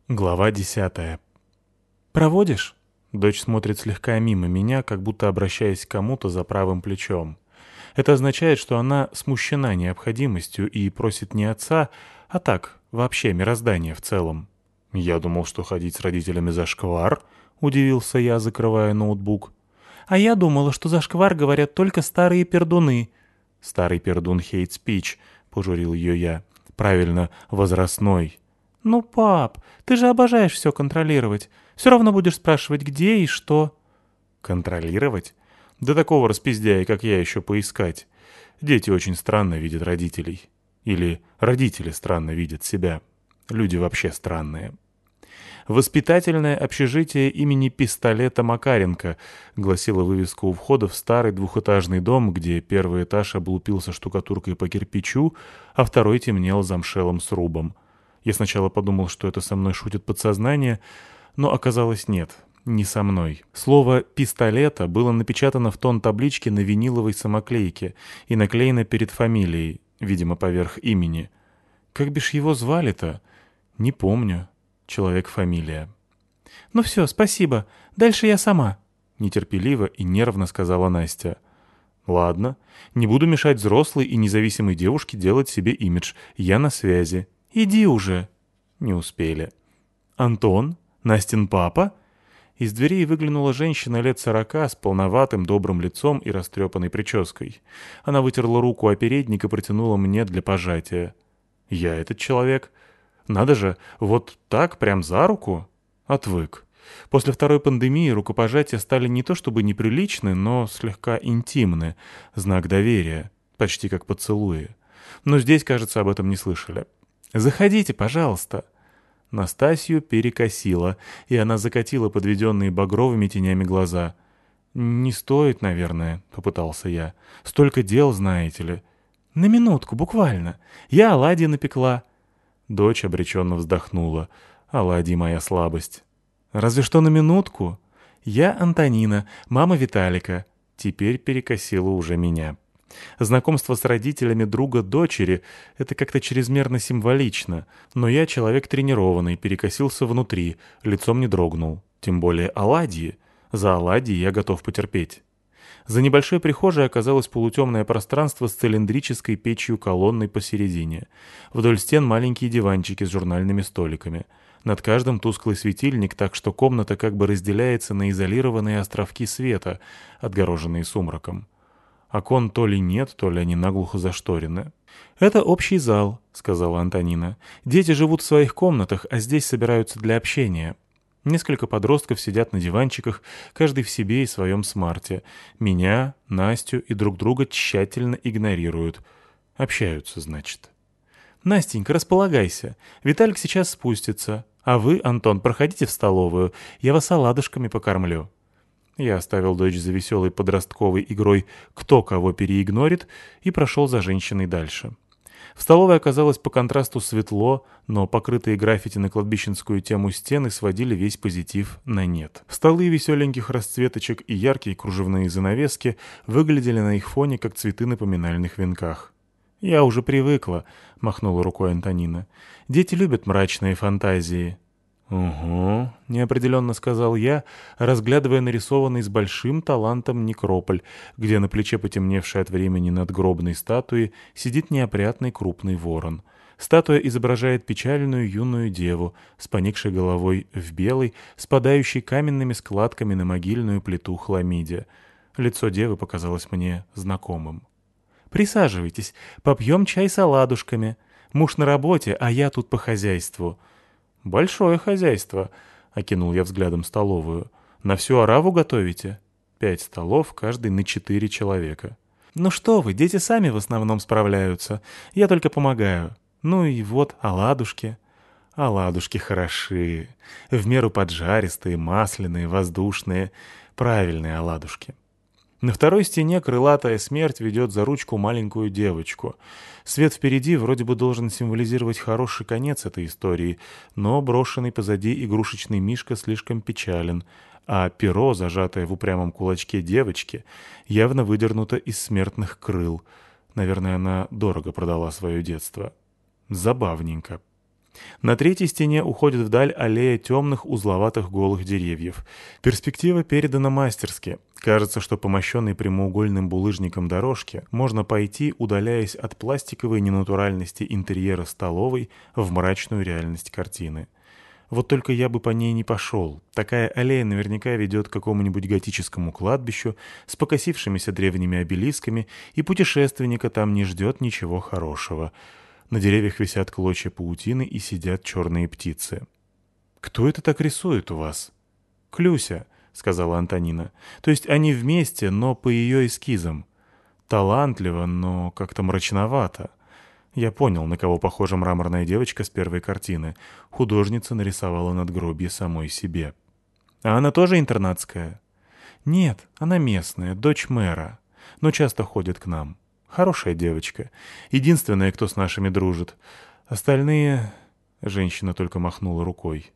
Глава 10. «Проводишь?» Дочь смотрит слегка мимо меня, как будто обращаясь к кому-то за правым плечом. Это означает, что она смущена необходимостью и просит не отца, а так, вообще мироздание в целом. «Я думал, что ходить с родителями зашквар», — удивился я, закрывая ноутбук. «А я думала, что зашквар говорят только старые пердуны». «Старый пердун хейт спич», — пожурил ее я. «Правильно, возрастной». «Ну, пап, ты же обожаешь все контролировать. Все равно будешь спрашивать, где и что». «Контролировать? Да такого распиздяя, как я, еще поискать. Дети очень странно видят родителей. Или родители странно видят себя. Люди вообще странные». «Воспитательное общежитие имени Пистолета Макаренко», — гласила вывеска у входа в старый двухэтажный дом, где первый этаж облупился штукатуркой по кирпичу, а второй темнел замшелым срубом. Я сначала подумал, что это со мной шутит подсознание, но оказалось нет, не со мной. Слово «пистолета» было напечатано в тон таблички на виниловой самоклейке и наклеено перед фамилией, видимо, поверх имени. Как бишь его звали-то? Не помню. Человек-фамилия. «Ну все, спасибо. Дальше я сама», — нетерпеливо и нервно сказала Настя. «Ладно. Не буду мешать взрослой и независимой девушке делать себе имидж. Я на связи. Иди уже». Не успели. «Антон? Настин папа?» Из дверей выглянула женщина лет 40 с полноватым добрым лицом и растрепанной прической. Она вытерла руку о передник и протянула мне для пожатия. «Я этот человек? Надо же, вот так, прям за руку?» Отвык. После второй пандемии рукопожатия стали не то чтобы неприличны, но слегка интимны. Знак доверия. Почти как поцелуи. Но здесь, кажется, об этом не слышали. «Заходите, пожалуйста». Настасью перекосило, и она закатила подведенные багровыми тенями глаза. «Не стоит, наверное», — попытался я. «Столько дел, знаете ли». «На минутку, буквально. Я оладьи напекла». Дочь обреченно вздохнула. «Оладьи — моя слабость». «Разве что на минутку. Я Антонина, мама Виталика». Теперь перекосило уже меня. Знакомство с родителями друга дочери — это как-то чрезмерно символично, но я человек тренированный, перекосился внутри, лицом не дрогнул. Тем более оладьи. За оладьи я готов потерпеть. За небольшой прихожей оказалось полутемное пространство с цилиндрической печью-колонной посередине. Вдоль стен маленькие диванчики с журнальными столиками. Над каждым тусклый светильник, так что комната как бы разделяется на изолированные островки света, отгороженные сумраком. Окон то ли нет, то ли они наглухо зашторены. «Это общий зал», — сказала Антонина. «Дети живут в своих комнатах, а здесь собираются для общения». Несколько подростков сидят на диванчиках, каждый в себе и своем смарте. Меня, Настю и друг друга тщательно игнорируют. Общаются, значит. «Настенька, располагайся. Виталик сейчас спустится. А вы, Антон, проходите в столовую. Я вас оладушками покормлю». Я оставил дочь за веселой подростковой игрой «Кто кого переигнорит» и прошел за женщиной дальше. В столовой оказалось по контрасту светло, но покрытые граффити на кладбищенскую тему стены сводили весь позитив на нет. Столы веселеньких расцветочек и яркие кружевные занавески выглядели на их фоне, как цветы на поминальных венках. «Я уже привыкла», — махнула рукой Антонина. «Дети любят мрачные фантазии». «Угу», — неопределенно сказал я, разглядывая нарисованный с большим талантом некрополь, где на плече потемневшей от времени надгробной статуи сидит неопрятный крупный ворон. Статуя изображает печальную юную деву с поникшей головой в белой, спадающей каменными складками на могильную плиту хламиде. Лицо девы показалось мне знакомым. «Присаживайтесь, попьем чай с оладушками. Муж на работе, а я тут по хозяйству». «Большое хозяйство», — окинул я взглядом столовую. «На всю ораву готовите?» 5 столов, каждый на 4 человека. «Ну что вы, дети сами в основном справляются. Я только помогаю. Ну и вот оладушки». «Оладушки хороши. В меру поджаристые, масляные, воздушные. Правильные оладушки». На второй стене крылатая смерть ведет за ручку маленькую девочку. Свет впереди вроде бы должен символизировать хороший конец этой истории, но брошенный позади игрушечный мишка слишком печален, а перо, зажатое в упрямом кулачке девочки, явно выдернуто из смертных крыл. Наверное, она дорого продала свое детство. Забавненько. На третьей стене уходит вдаль аллея темных узловатых голых деревьев. Перспектива передана мастерски. Кажется, что по мощенной прямоугольным булыжником дорожке можно пойти, удаляясь от пластиковой ненатуральности интерьера столовой в мрачную реальность картины. Вот только я бы по ней не пошел. Такая аллея наверняка ведет к какому-нибудь готическому кладбищу с покосившимися древними обелисками, и путешественника там не ждет ничего хорошего. На деревьях висят клочья паутины и сидят черные птицы. «Кто это так рисует у вас?» «Клюся», — сказала Антонина. «То есть они вместе, но по ее эскизам. Талантливо, но как-то мрачновато». Я понял, на кого похожа мраморная девочка с первой картины. Художница нарисовала надгробье самой себе. «А она тоже интернатская?» «Нет, она местная, дочь мэра, но часто ходит к нам. Хорошая девочка. Единственная, кто с нашими дружит. Остальные...» Женщина только махнула рукой.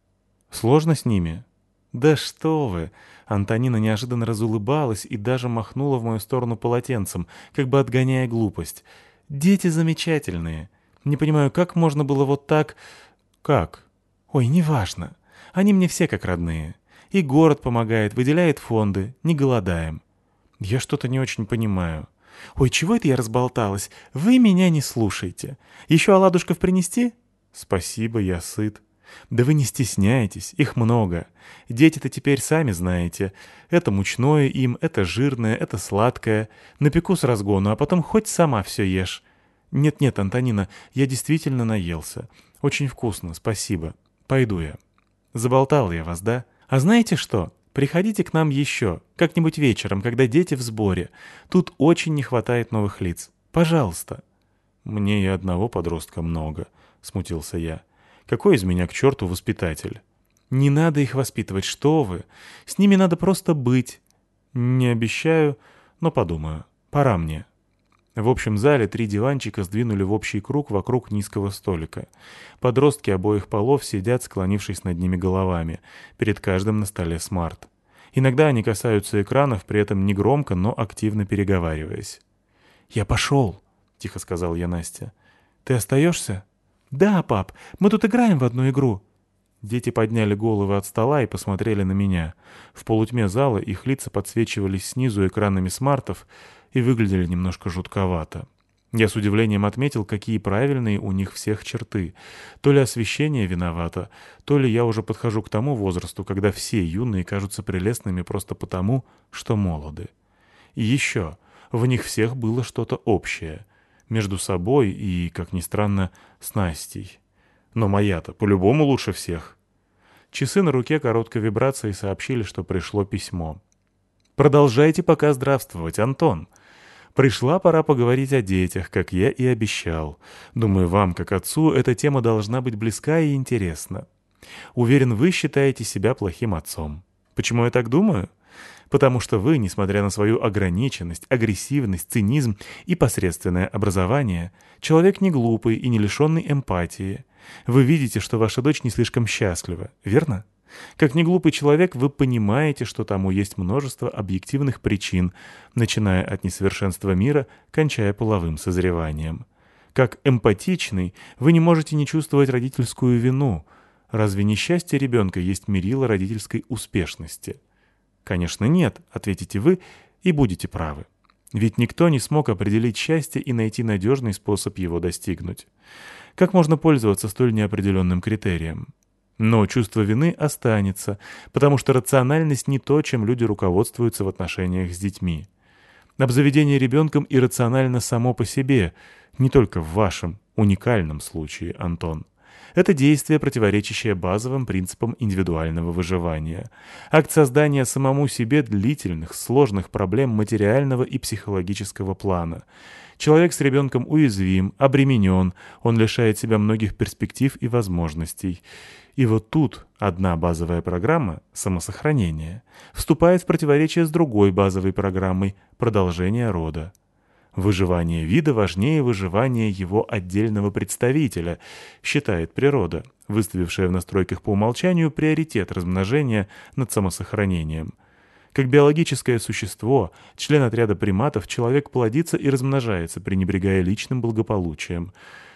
«Сложно с ними?» «Да что вы!» Антонина неожиданно разулыбалась и даже махнула в мою сторону полотенцем, как бы отгоняя глупость. «Дети замечательные. Не понимаю, как можно было вот так...» «Как?» «Ой, неважно. Они мне все как родные. И город помогает, выделяет фонды. Не голодаем». «Я что-то не очень понимаю». «Ой, чего это я разболталась? Вы меня не слушаете. Еще оладушков принести?» «Спасибо, я сыт». «Да вы не стесняйтесь, их много. Дети-то теперь сами знаете. Это мучное им, это жирное, это сладкое. Напеку с разгону, а потом хоть сама все ешь». «Нет-нет, Антонина, я действительно наелся. Очень вкусно, спасибо. Пойду я». «Заболтал я вас, да? А знаете что? Приходите к нам еще, как-нибудь вечером, когда дети в сборе. Тут очень не хватает новых лиц. Пожалуйста». «Мне и одного подростка много», — смутился я. «Какой из меня к черту воспитатель?» «Не надо их воспитывать, что вы. С ними надо просто быть». «Не обещаю, но подумаю. Пора мне». В общем зале 3 диванчика сдвинули в общий круг вокруг низкого столика. Подростки обоих полов сидят, склонившись над ними головами. Перед каждым на столе смарт. Иногда они касаются экранов, при этом негромко, но активно переговариваясь. «Я пошел», — тихо сказал я Насте. «Ты остаешься?» «Да, пап, мы тут играем в одну игру». Дети подняли головы от стола и посмотрели на меня. В полутьме зала их лица подсвечивались снизу экранами смартов и выглядели немножко жутковато. Я с удивлением отметил, какие правильные у них всех черты. То ли освещение виновато, то ли я уже подхожу к тому возрасту, когда все юные кажутся прелестными просто потому, что молоды. И еще, в них всех было что-то общее. Между собой и, как ни странно, с Настей. Но моя-то по-любому лучше всех. Часы на руке короткой вибрации сообщили, что пришло письмо. «Продолжайте пока здравствовать, Антон. Пришла пора поговорить о детях, как я и обещал. Думаю, вам, как отцу, эта тема должна быть близка и интересна. Уверен, вы считаете себя плохим отцом. Почему я так думаю? Потому что вы, несмотря на свою ограниченность, агрессивность, цинизм и посредственное образование, человек не глупый и не лишенный эмпатии. Вы видите, что ваша дочь не слишком счастлива, верно? Как неглупый человек, вы понимаете, что тому есть множество объективных причин, начиная от несовершенства мира, кончая половым созреванием. Как эмпатичный, вы не можете не чувствовать родительскую вину. Разве не счастье ребенка есть мерило родительской успешности? Конечно, нет, ответите вы, и будете правы. Ведь никто не смог определить счастье и найти надежный способ его достигнуть. Как можно пользоваться столь неопределенным критерием? Но чувство вины останется, потому что рациональность не то, чем люди руководствуются в отношениях с детьми. Обзаведение ребенком иррационально само по себе, не только в вашем уникальном случае, Антон. Это действие, противоречащее базовым принципам индивидуального выживания. Акт создания самому себе длительных, сложных проблем материального и психологического плана. Человек с ребенком уязвим, обременен, он лишает себя многих перспектив и возможностей. И вот тут одна базовая программа — самосохранение — вступает в противоречие с другой базовой программой — продолжение рода. Выживание вида важнее выживания его отдельного представителя, считает природа, выставившая в настройках по умолчанию приоритет размножения над самосохранением. Как биологическое существо, член отряда приматов, человек плодится и размножается, пренебрегая личным благополучием.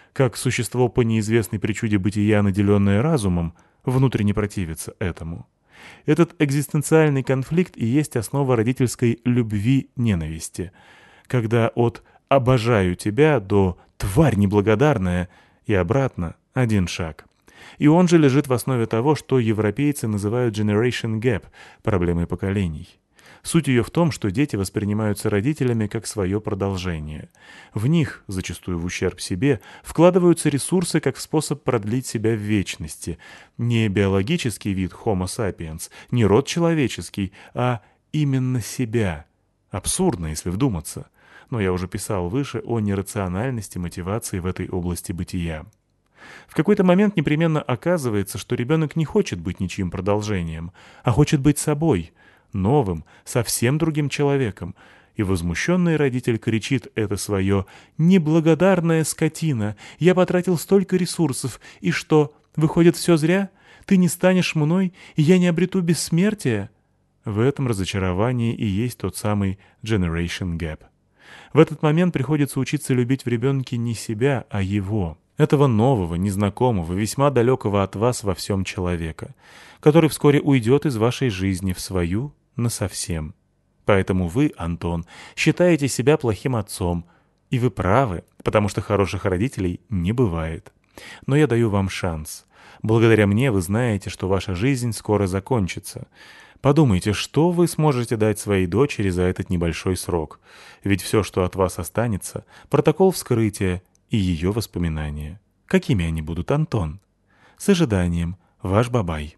как существо по неизвестной причуде бытия, наделенное разумом, внутренне противится этому. Этот экзистенциальный конфликт и есть основа родительской любви-ненависти, когда от «обожаю тебя» до «тварь неблагодарная» и обратно один шаг. И он же лежит в основе того, что европейцы называют generation gap, проблемой поколений. Суть ее в том, что дети воспринимаются родителями как свое продолжение. В них, зачастую в ущерб себе, вкладываются ресурсы как способ продлить себя в вечности. Не биологический вид Homo sapiens, не род человеческий, а именно себя. Абсурдно, если вдуматься. Но я уже писал выше о нерациональности мотивации в этой области бытия. В какой-то момент непременно оказывается, что ребенок не хочет быть ничьим продолжением, а хочет быть собой, новым, совсем другим человеком, и возмущенный родитель кричит это свое «неблагодарная скотина! Я потратил столько ресурсов, и что, выходит, все зря? Ты не станешь мной, и я не обрету бессмертия?» В этом разочаровании и есть тот самый generation gap. В этот момент приходится учиться любить в ребенке не себя, а его. Этого нового, незнакомого, весьма далекого от вас во всем человека, который вскоре уйдет из вашей жизни в свою насовсем. Поэтому вы, Антон, считаете себя плохим отцом. И вы правы, потому что хороших родителей не бывает. Но я даю вам шанс. Благодаря мне вы знаете, что ваша жизнь скоро закончится. Подумайте, что вы сможете дать своей дочери за этот небольшой срок. Ведь все, что от вас останется, протокол вскрытия и ее воспоминания. Какими они будут, Антон? С ожиданием, ваш Бабай.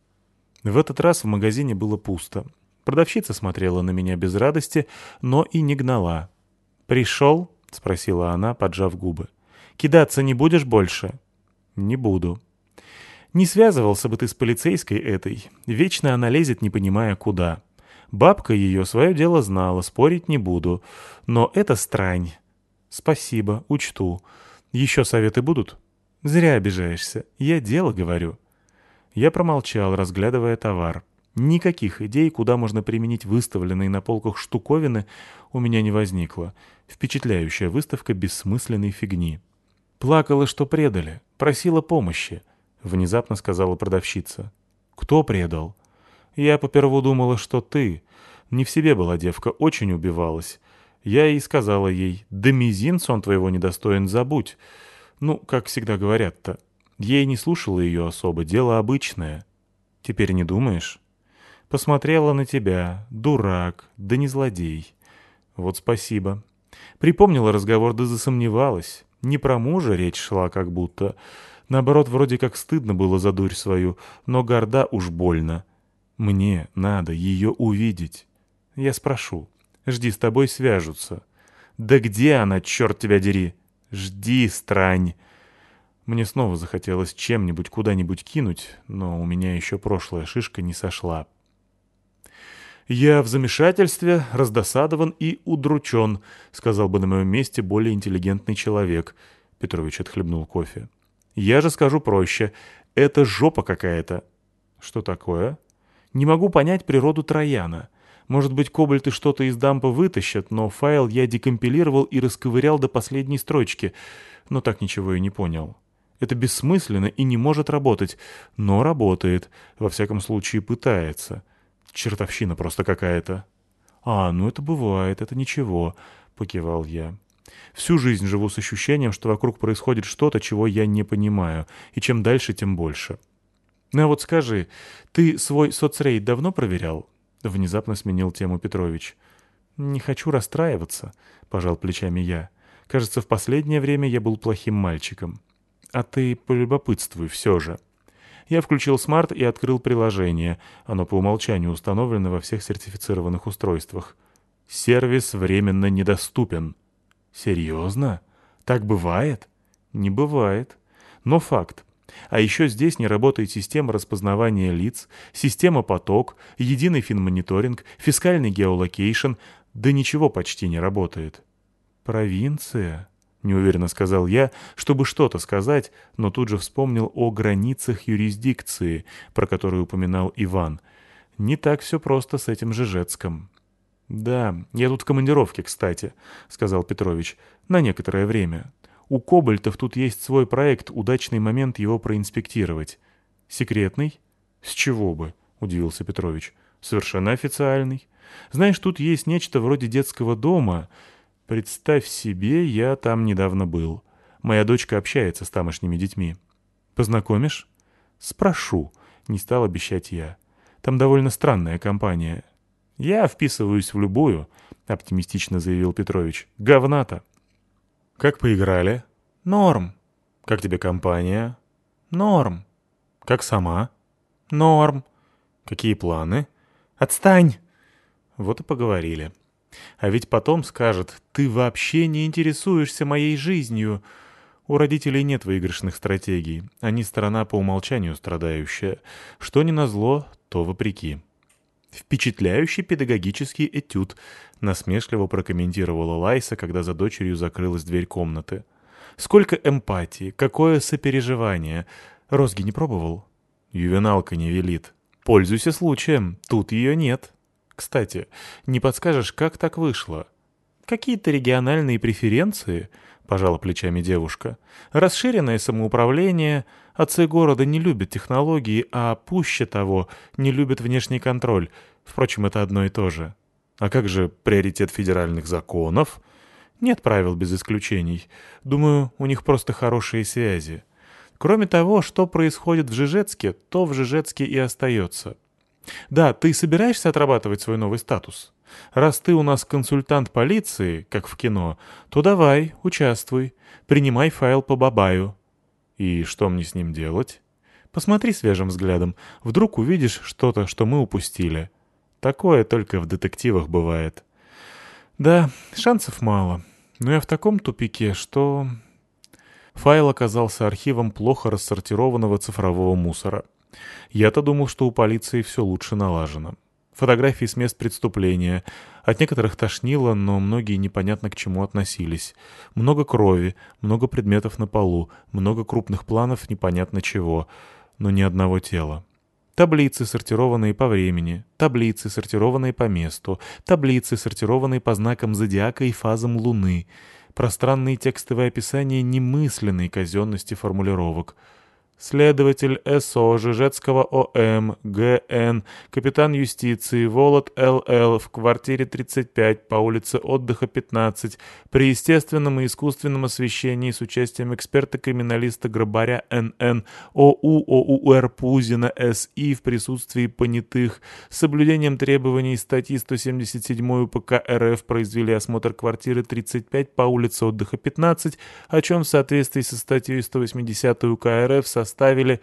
В этот раз в магазине было пусто. Продавщица смотрела на меня без радости, но и не гнала. «Пришел?» — спросила она, поджав губы. «Кидаться не будешь больше?» «Не буду». «Не связывался бы ты с полицейской этой. Вечно она лезет, не понимая куда. Бабка ее свое дело знала, спорить не буду. Но это странь». «Спасибо, учту. Еще советы будут?» «Зря обижаешься. Я дело говорю». Я промолчал, разглядывая товар. Никаких идей, куда можно применить выставленные на полках штуковины, у меня не возникло. Впечатляющая выставка бессмысленной фигни. «Плакала, что предали. Просила помощи», — внезапно сказала продавщица. «Кто предал?» «Я поперву думала, что ты. Не в себе была девка, очень убивалась. Я и сказала ей, да мизинца он твоего недостоин, забудь. Ну, как всегда говорят-то. Ей не слушала ее особо, дело обычное. Теперь не думаешь?» «Посмотрела на тебя, дурак, да не злодей». «Вот спасибо». Припомнила разговор, да засомневалась. Не про мужа речь шла как будто. Наоборот, вроде как стыдно было за дурь свою, но горда уж больно. Мне надо ее увидеть. Я спрошу. Жди, с тобой свяжутся. Да где она, черт тебя дери? Жди, странь. Мне снова захотелось чем-нибудь куда-нибудь кинуть, но у меня еще прошлая шишка не сошла. «Я в замешательстве, раздосадован и удручен», — сказал бы на моем месте более интеллигентный человек. Петрович отхлебнул кофе. «Я же скажу проще. Это жопа какая-то». «Что такое?» «Не могу понять природу Трояна. Может быть, кобальты что-то из дампа вытащат, но файл я декомпилировал и расковырял до последней строчки, но так ничего и не понял. Это бессмысленно и не может работать, но работает, во всяком случае пытается. Чертовщина просто какая-то». Ну это бывает, это ничего», — покивал я. «Всю жизнь живу с ощущением, что вокруг происходит что-то, чего я не понимаю, и чем дальше, тем больше». «Ну а вот скажи, ты свой соцрейд давно проверял?» — внезапно сменил тему Петрович. «Не хочу расстраиваться», — пожал плечами я. «Кажется, в последнее время я был плохим мальчиком. А ты полюбопытствуй все же». Я включил смарт и открыл приложение. Оно по умолчанию установлено во всех сертифицированных устройствах. «Сервис временно недоступен». «Серьезно? Так бывает?» «Не бывает. Но факт. А еще здесь не работает система распознавания лиц, система поток, единый финмониторинг, фискальный геолокейшн, да ничего почти не работает». «Провинция?» — неуверенно сказал я, чтобы что-то сказать, но тут же вспомнил о границах юрисдикции, про которые упоминал Иван. Не так все просто с этим Жижецком. «Да, я тут в командировке, кстати», — сказал Петрович, — «на некоторое время. У Кобальтов тут есть свой проект, удачный момент его проинспектировать. Секретный? С чего бы, удивился Петрович. Совершенно официальный. Знаешь, тут есть нечто вроде детского дома. Представь себе, я там недавно был. Моя дочка общается с тамошними детьми. Познакомишь? Спрошу, не стал обещать я. Там довольно странная компания. Я вписываюсь в любую, оптимистично заявил Петрович. Говната. Как поиграли? Норм. Как тебе компания? Норм. Как сама? Норм. Какие планы? Отстань. Вот и поговорили. А ведь потом скажет: ты вообще не интересуешься моей жизнью. У родителей нет выигрышных стратегий. Они сторона по умолчанию страдающая. Что ни назло, то вопреки. «Впечатляющий педагогический этюд», — насмешливо прокомментировала Лайса, когда за дочерью закрылась дверь комнаты. «Сколько эмпатии, какое сопереживание. Розги не пробовал?» «Ювеналка не велит. Пользуйся случаем, тут ее нет. Кстати, не подскажешь, как так вышло?» «Какие-то региональные преференции?» — пожала плечами девушка. «Расширенное самоуправление. Отцы города не любят технологии, а пуще того, не любят внешний контроль. Впрочем, это одно и то же. А как же приоритет федеральных законов? Нет правил без исключений. Думаю, у них просто хорошие связи. Кроме того, что происходит в Жижецке, то в Жижецке и остается. Да, ты собираешься отрабатывать свой новый статус? Раз ты у нас консультант полиции, как в кино, то давай, участвуй, принимай файл по Бабаю. И что мне с ним делать? Посмотри свежим взглядом, вдруг увидишь что-то, что мы упустили. Такое только в детективах бывает. Да, шансов мало, но я в таком тупике, что... Файл оказался архивом плохо рассортированного цифрового мусора. Я-то думал, что у полиции все лучше налажено. Фотографии с мест преступления. От некоторых тошнило, но многие непонятно к чему относились. Много крови, много предметов на полу, много крупных планов непонятно чего, но ни одного тела. Таблицы, сортированные по времени, таблицы, сортированные по месту, таблицы, сортированные по знакам зодиака и фазам Луны, пространные текстовые описания немысленной казенности формулировок. Следователь СО Жижецкого ОМ ГН, капитан юстиции Волод ЛЛ в квартире 35 по улице Отдыха 15 при естественном и искусственном освещении с участием эксперта-криминалиста Грабаря НН ОУР Пузина СИ в присутствии понятых с соблюдением требований статьи 177 УПК РФ произвели осмотр квартиры 35 по улице Отдыха 15, о чем в соответствии со статьей 180 УК РФ составили.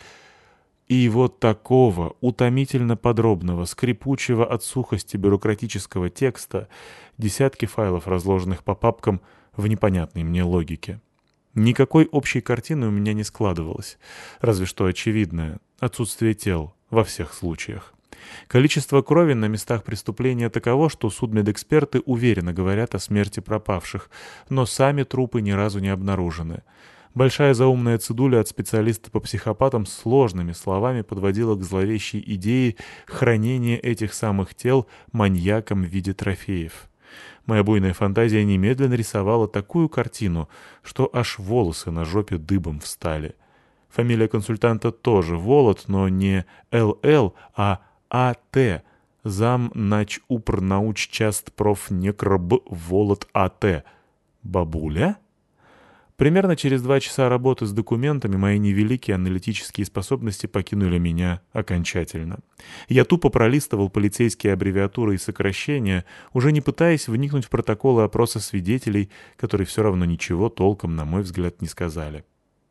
И вот такого утомительно подробного, скрипучего от сухости бюрократического текста десятки файлов, разложенных по папкам в непонятной мне логике. Никакой общей картины у меня не складывалось, разве что очевидное — отсутствие тел во всех случаях. Количество крови на местах преступления таково, что судмедэксперты уверенно говорят о смерти пропавших, но сами трупы ни разу не обнаружены. Большая заумная цедуля от специалиста по психопатам сложными словами подводила к зловещей идее хранения этих самых тел маньяком в виде трофеев. Моя буйная фантазия немедленно рисовала такую картину, что аж волосы на жопе дыбом встали. Фамилия консультанта тоже Волод, но не ЛЛ, а АТ. Зам нач упр науч част проф некроб Волод АТ. Бабуля? Примерно через 2 часа работы с документами мои невеликие аналитические способности покинули меня окончательно. Я тупо пролистывал полицейские аббревиатуры и сокращения, уже не пытаясь вникнуть в протоколы опроса свидетелей, которые все равно ничего толком, на мой взгляд, не сказали.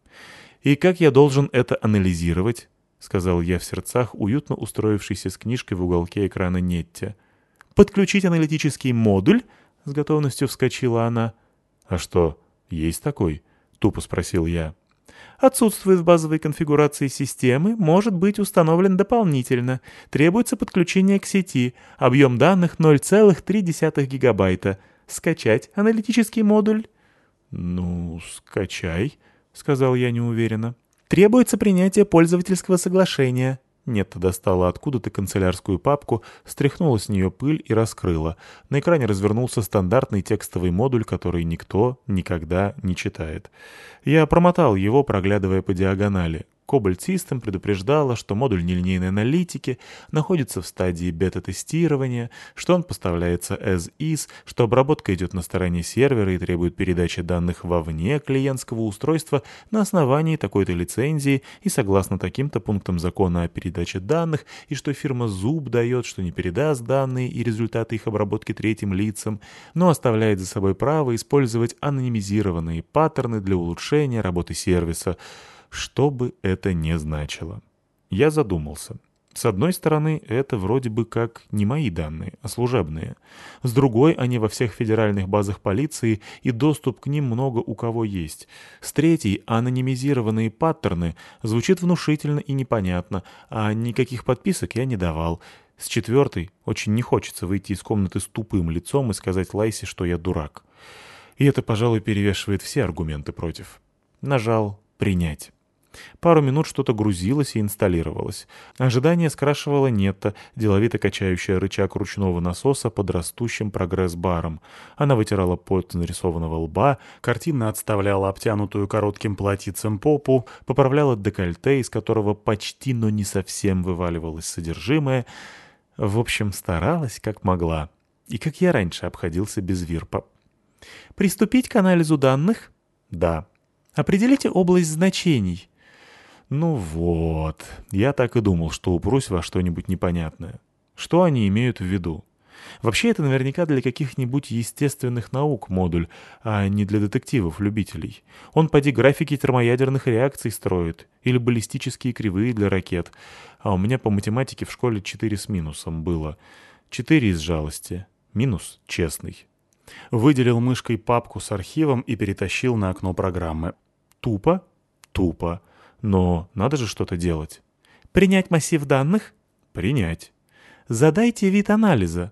«И как я должен это анализировать?» — сказал я в сердцах, уютно устроившийся с книжкой в уголке экрана Нетте. «Подключить аналитический модуль?» — с готовностью вскочила она. «А что, есть такой?» — тупо спросил я. «Отсутствует в базовой конфигурации системы, может быть установлен дополнительно. Требуется подключение к сети. Объем данных 0,3 гигабайта. Скачать аналитический модуль?» «Ну, скачай», — сказал я неуверенно. «Требуется принятие пользовательского соглашения». Нетта достала откуда-то канцелярскую папку, стряхнула с нее пыль и раскрыла. На экране развернулся стандартный текстовый модуль, который никто никогда не читает. Я промотал его, проглядывая по диагонали. Cobalt System предупреждала, что модуль нелинейной аналитики находится в стадии бета-тестирования, что он поставляется as is, что обработка идет на стороне сервера и требует передачи данных вовне клиентского устройства на основании такой-то лицензии и согласно таким-то пунктам закона о передаче данных, и что фирма Zub дает, что не передаст данные и результаты их обработки третьим лицам, но оставляет за собой право использовать анонимизированные паттерны для улучшения работы сервиса. Что бы это ни значило. Я задумался. С одной стороны, это вроде бы как не мои данные, а служебные. С другой, они во всех федеральных базах полиции, и доступ к ним много у кого есть. С третьей, анонимизированные паттерны звучит внушительно и непонятно, а никаких подписок я не давал. С четвертой, очень не хочется выйти из комнаты с тупым лицом и сказать Лайсе, что я дурак. И это, пожалуй, перевешивает все аргументы против. Нажал «Принять». Пару минут что-то грузилось и инсталлировалось. Ожидание скрашивало Нетта, деловито качающая рычаг ручного насоса под растущим прогресс-баром. Она вытирала пот с нарисованного лба, картинно отставляла обтянутую коротким платьицем попу, поправляла декольте, из которого почти, но не совсем вываливалось содержимое. В общем, старалась как могла. И как я раньше обходился без вирпа. «Приступить к анализу данных?» «Да». «Определите область значений». Ну вот, я так и думал, что упрусь во что-нибудь непонятное. Что они имеют в виду? Вообще это наверняка для каких-нибудь естественных наук модуль, а не для детективов-любителей. Он поди графики термоядерных реакций строит, или баллистические кривые для ракет. А у меня по математике в школе 4 с минусом было. 4 из жалости, минус честный. Выделил мышкой папку с архивом и перетащил на окно программы. Тупо? Тупо. Но надо же что-то делать. Принять массив данных? Принять. Задайте вид анализа.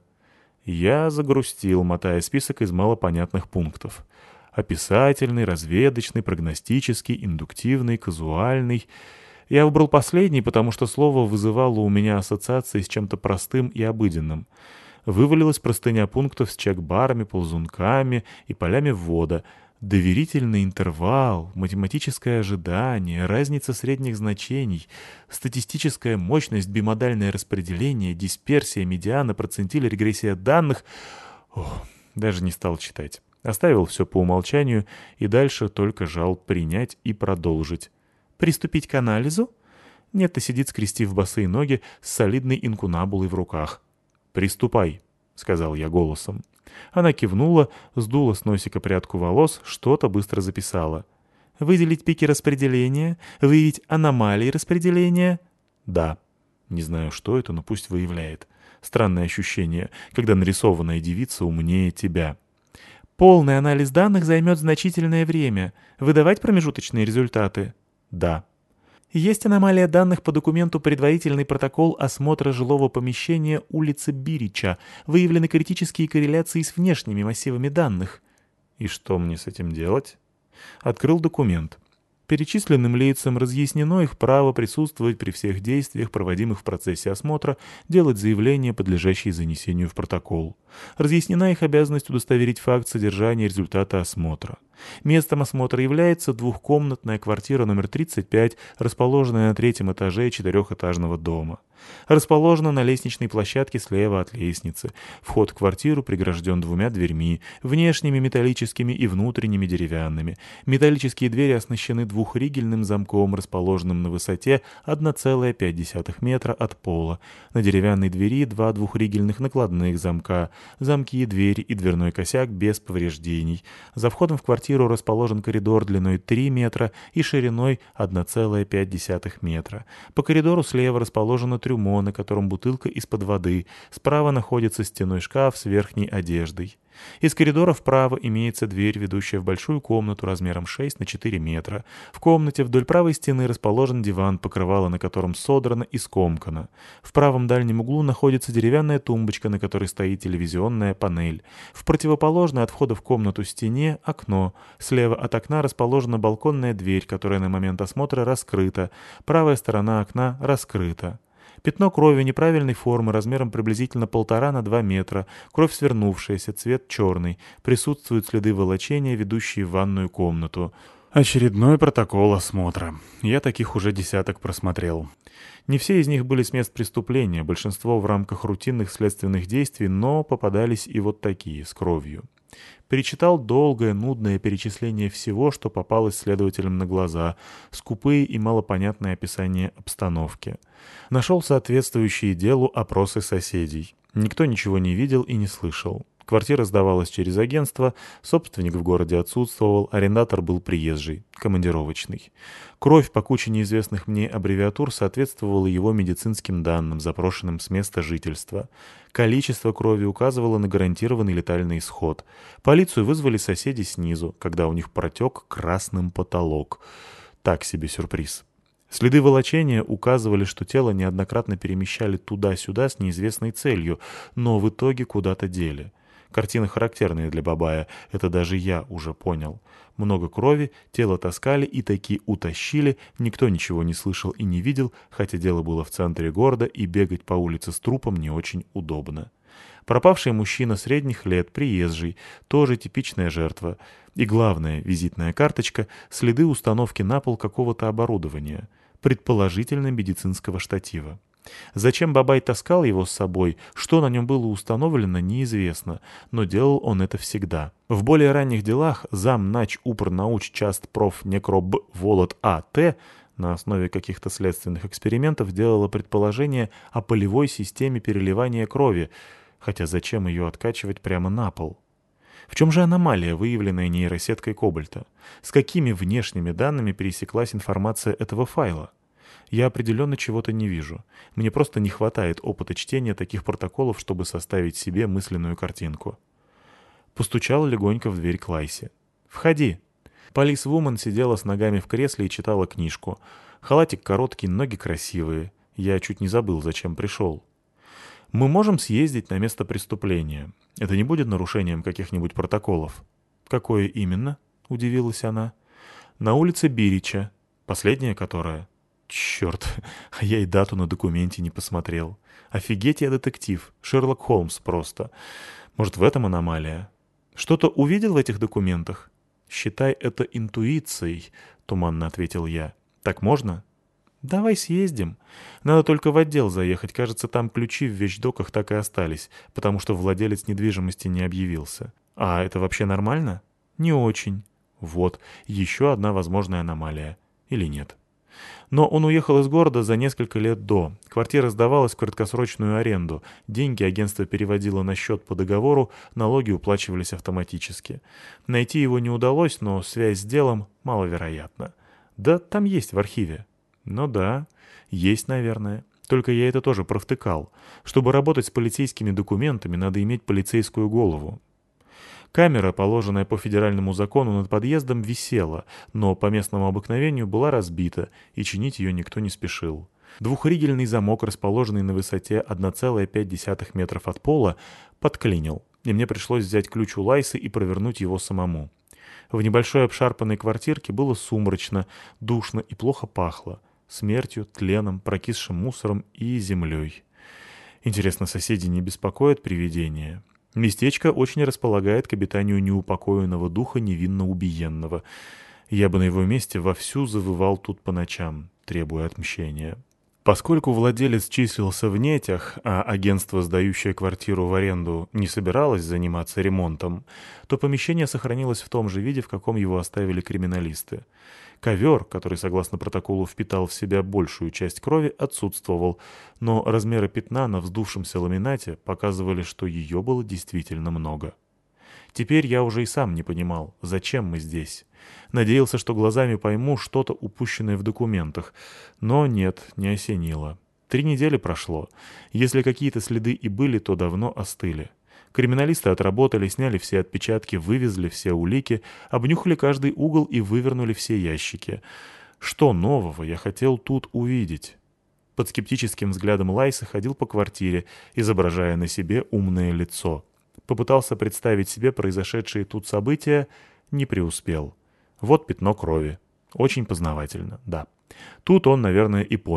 Я загрустил, мотая список из малопонятных пунктов. Описательный, разведочный, прогностический, индуктивный, казуальный. Я выбрал последний, потому что слово вызывало у меня ассоциации с чем-то простым и обыденным. Вывалилась простыня пунктов с чек-барами, ползунками и полями ввода. Доверительный интервал, математическое ожидание, разница средних значений, статистическая мощность, бимодальное распределение, дисперсия, медиана, процентиль, регрессия данных. Даже не стал читать. Оставил все по умолчанию и дальше только жал принять и продолжить. Приступить к анализу? Нет-то сидит, скрестив босые ноги, с солидной инкунабулой в руках. «Приступай», — сказал я голосом. Она кивнула, сдула с носика прядку волос, что-то быстро записала. «Выделить пики распределения? Выявить аномалии распределения?» «Да». Не знаю, что это, но пусть выявляет. Странное ощущение, когда нарисованная девица умнее тебя. «Полный анализ данных займет значительное время. Выдавать промежуточные результаты?» «Да». Есть аномалия данных по документу «Предварительный протокол осмотра жилого помещения улицы Бирича». Выявлены критические корреляции с внешними массивами данных. И что мне с этим делать? Открыл документ. Перечисленным лицам разъяснено их право присутствовать при всех действиях, проводимых в процессе осмотра, делать заявления, подлежащие занесению в протокол. Разъяснена их обязанность удостоверить факт содержания результата осмотра. Местом осмотра является двухкомнатная квартира номер 35, расположенная на третьем этаже четырехэтажного дома. Расположена на лестничной площадке слева от лестницы. Вход в квартиру прегражден 2 дверьми, внешними металлическими и внутренними деревянными. Металлические двери оснащены двухригельным замком, расположенным на высоте 1,5 метра от пола. На деревянной двери 2 двухригельных накладных замка. Замки, двери и дверной косяк без повреждений. За входом в квартиру расположен коридор длиной 3 метра и шириной 1,5 метра. По коридору слева расположено трюмо, на котором бутылка из-под воды. Справа находится стенной шкаф с верхней одеждой. Из коридора вправо имеется дверь, ведущая в большую комнату размером 6 на 4 метра. В комнате вдоль правой стены расположен диван, покрывало на котором содрано и скомкано. В правом дальнем углу находится деревянная тумбочка, на которой стоит телевизионная панель. В противоположной от входа в комнату стене окно. Слева от окна расположена балконная дверь, которая на момент осмотра раскрыта. Правая сторона окна раскрыта. Пятно крови неправильной формы, размером приблизительно 1,5 на 2 метра, кровь свернувшаяся, цвет черный, присутствуют следы волочения, ведущие в ванную комнату. Очередной протокол осмотра. Я таких уже десяток просмотрел. Не все из них были с мест преступления, большинство в рамках рутинных следственных действий, но попадались и вот такие, с кровью. Перечитал долгое, нудное перечисление всего, что попалось следователям на глаза, скупые и малопонятные описания обстановки. Нашел соответствующие делу опросы соседей. Никто ничего не видел и не слышал. Квартира сдавалась через агентство, собственник в городе отсутствовал, арендатор был приезжий, командировочный. Кровь по куче неизвестных мне аббревиатур соответствовала его медицинским данным, запрошенным с места жительства. Количество крови указывало на гарантированный летальный исход. Полицию вызвали соседи снизу, когда у них протек красным потолок. Так себе сюрприз. Следы волочения указывали, что тело неоднократно перемещали туда-сюда с неизвестной целью, но в итоге куда-то дели. Картина характерная для Бабая, это даже я уже понял. Много крови, тело таскали и таки утащили, никто ничего не слышал и не видел, хотя дело было в центре города и бегать по улице с трупом не очень удобно. Пропавший мужчина средних лет, приезжий, тоже типичная жертва. И главное, визитная карточка, следы установки на пол какого-то оборудования, предположительно медицинского штатива. Зачем Бабай таскал его с собой, что на нем было установлено, неизвестно, но делал он это всегда. В более ранних делах зам нач упр науч част проф некроб волод А.Т. на основе каких-то следственных экспериментов делала предположение о полевой системе переливания крови, хотя зачем ее откачивать прямо на пол? В чем же аномалия, выявленная нейросеткой Кобальта? С какими внешними данными пересеклась информация этого файла? Я определенно чего-то не вижу. Мне просто не хватает опыта чтения таких протоколов, чтобы составить себе мысленную картинку. Постучал легонько в дверь Клайси. «Входи». Полисвумен сидела с ногами в кресле и читала книжку. Халатик короткий, ноги красивые. Я чуть не забыл, зачем пришел. «Мы можем съездить на место преступления. Это не будет нарушением каких-нибудь протоколов?» «Какое именно?» — удивилась она. «На улице Бирича. Последняя которая?» «Черт, а я и дату на документе не посмотрел. Офигеть я детектив. Шерлок Холмс просто. Может, в этом аномалия? Что-то увидел в этих документах?» «Считай это интуицией», — туманно ответил я. «Так можно?» «Давай съездим. Надо только в отдел заехать. Кажется, там ключи в вещдоках так и остались, потому что владелец недвижимости не объявился. А это вообще нормально?» «Не очень». «Вот, еще одна возможная аномалия. Или нет?» Но он уехал из города за несколько лет до. Квартира сдавалась в краткосрочную аренду. Деньги агентство переводило на счет по договору, налоги уплачивались автоматически. Найти его не удалось, но связь с делом маловероятна. Да, там есть в архиве. Ну да, есть, наверное. Только я это тоже провтыкал. Чтобы работать с полицейскими документами, надо иметь полицейскую голову. Камера, положенная по федеральному закону над подъездом, висела, но по местному обыкновению была разбита, и чинить ее никто не спешил. Двухригельный замок, расположенный на высоте 1,5 метров от пола, подклинил, и мне пришлось взять ключ у Лайсы и провернуть его самому. В небольшой обшарпанной квартирке было сумрачно, душно и плохо пахло. Смертью, тленом, прокисшим мусором и землей. Интересно, соседи не беспокоят привидения? Местечко очень располагает к обитанию неупокоенного духа невинно убиенного. Я бы на его месте вовсю завывал тут по ночам, требуя отмщения. Поскольку владелец числился в нетях, а агентство, сдающее квартиру в аренду, не собиралось заниматься ремонтом, то помещение сохранилось в том же виде, в каком его оставили криминалисты. Ковер, который, согласно протоколу, впитал в себя большую часть крови, отсутствовал, но размеры пятна на вздувшемся ламинате показывали, что ее было действительно много. Теперь я уже и сам не понимал, зачем мы здесь. Надеялся, что глазами пойму что-то упущенное в документах, но нет, не осенило. 3 недели прошло. Если какие-то следы и были, то давно остыли. Криминалисты отработали, сняли все отпечатки, вывезли все улики, обнюхали каждый угол и вывернули все ящики. Что нового я хотел тут увидеть? Под скептическим взглядом Лайса ходил по квартире, изображая на себе умное лицо. Попытался представить себе произошедшие тут события, не преуспел. Вот пятно крови. Очень познавательно, да. Тут он, наверное, и помер.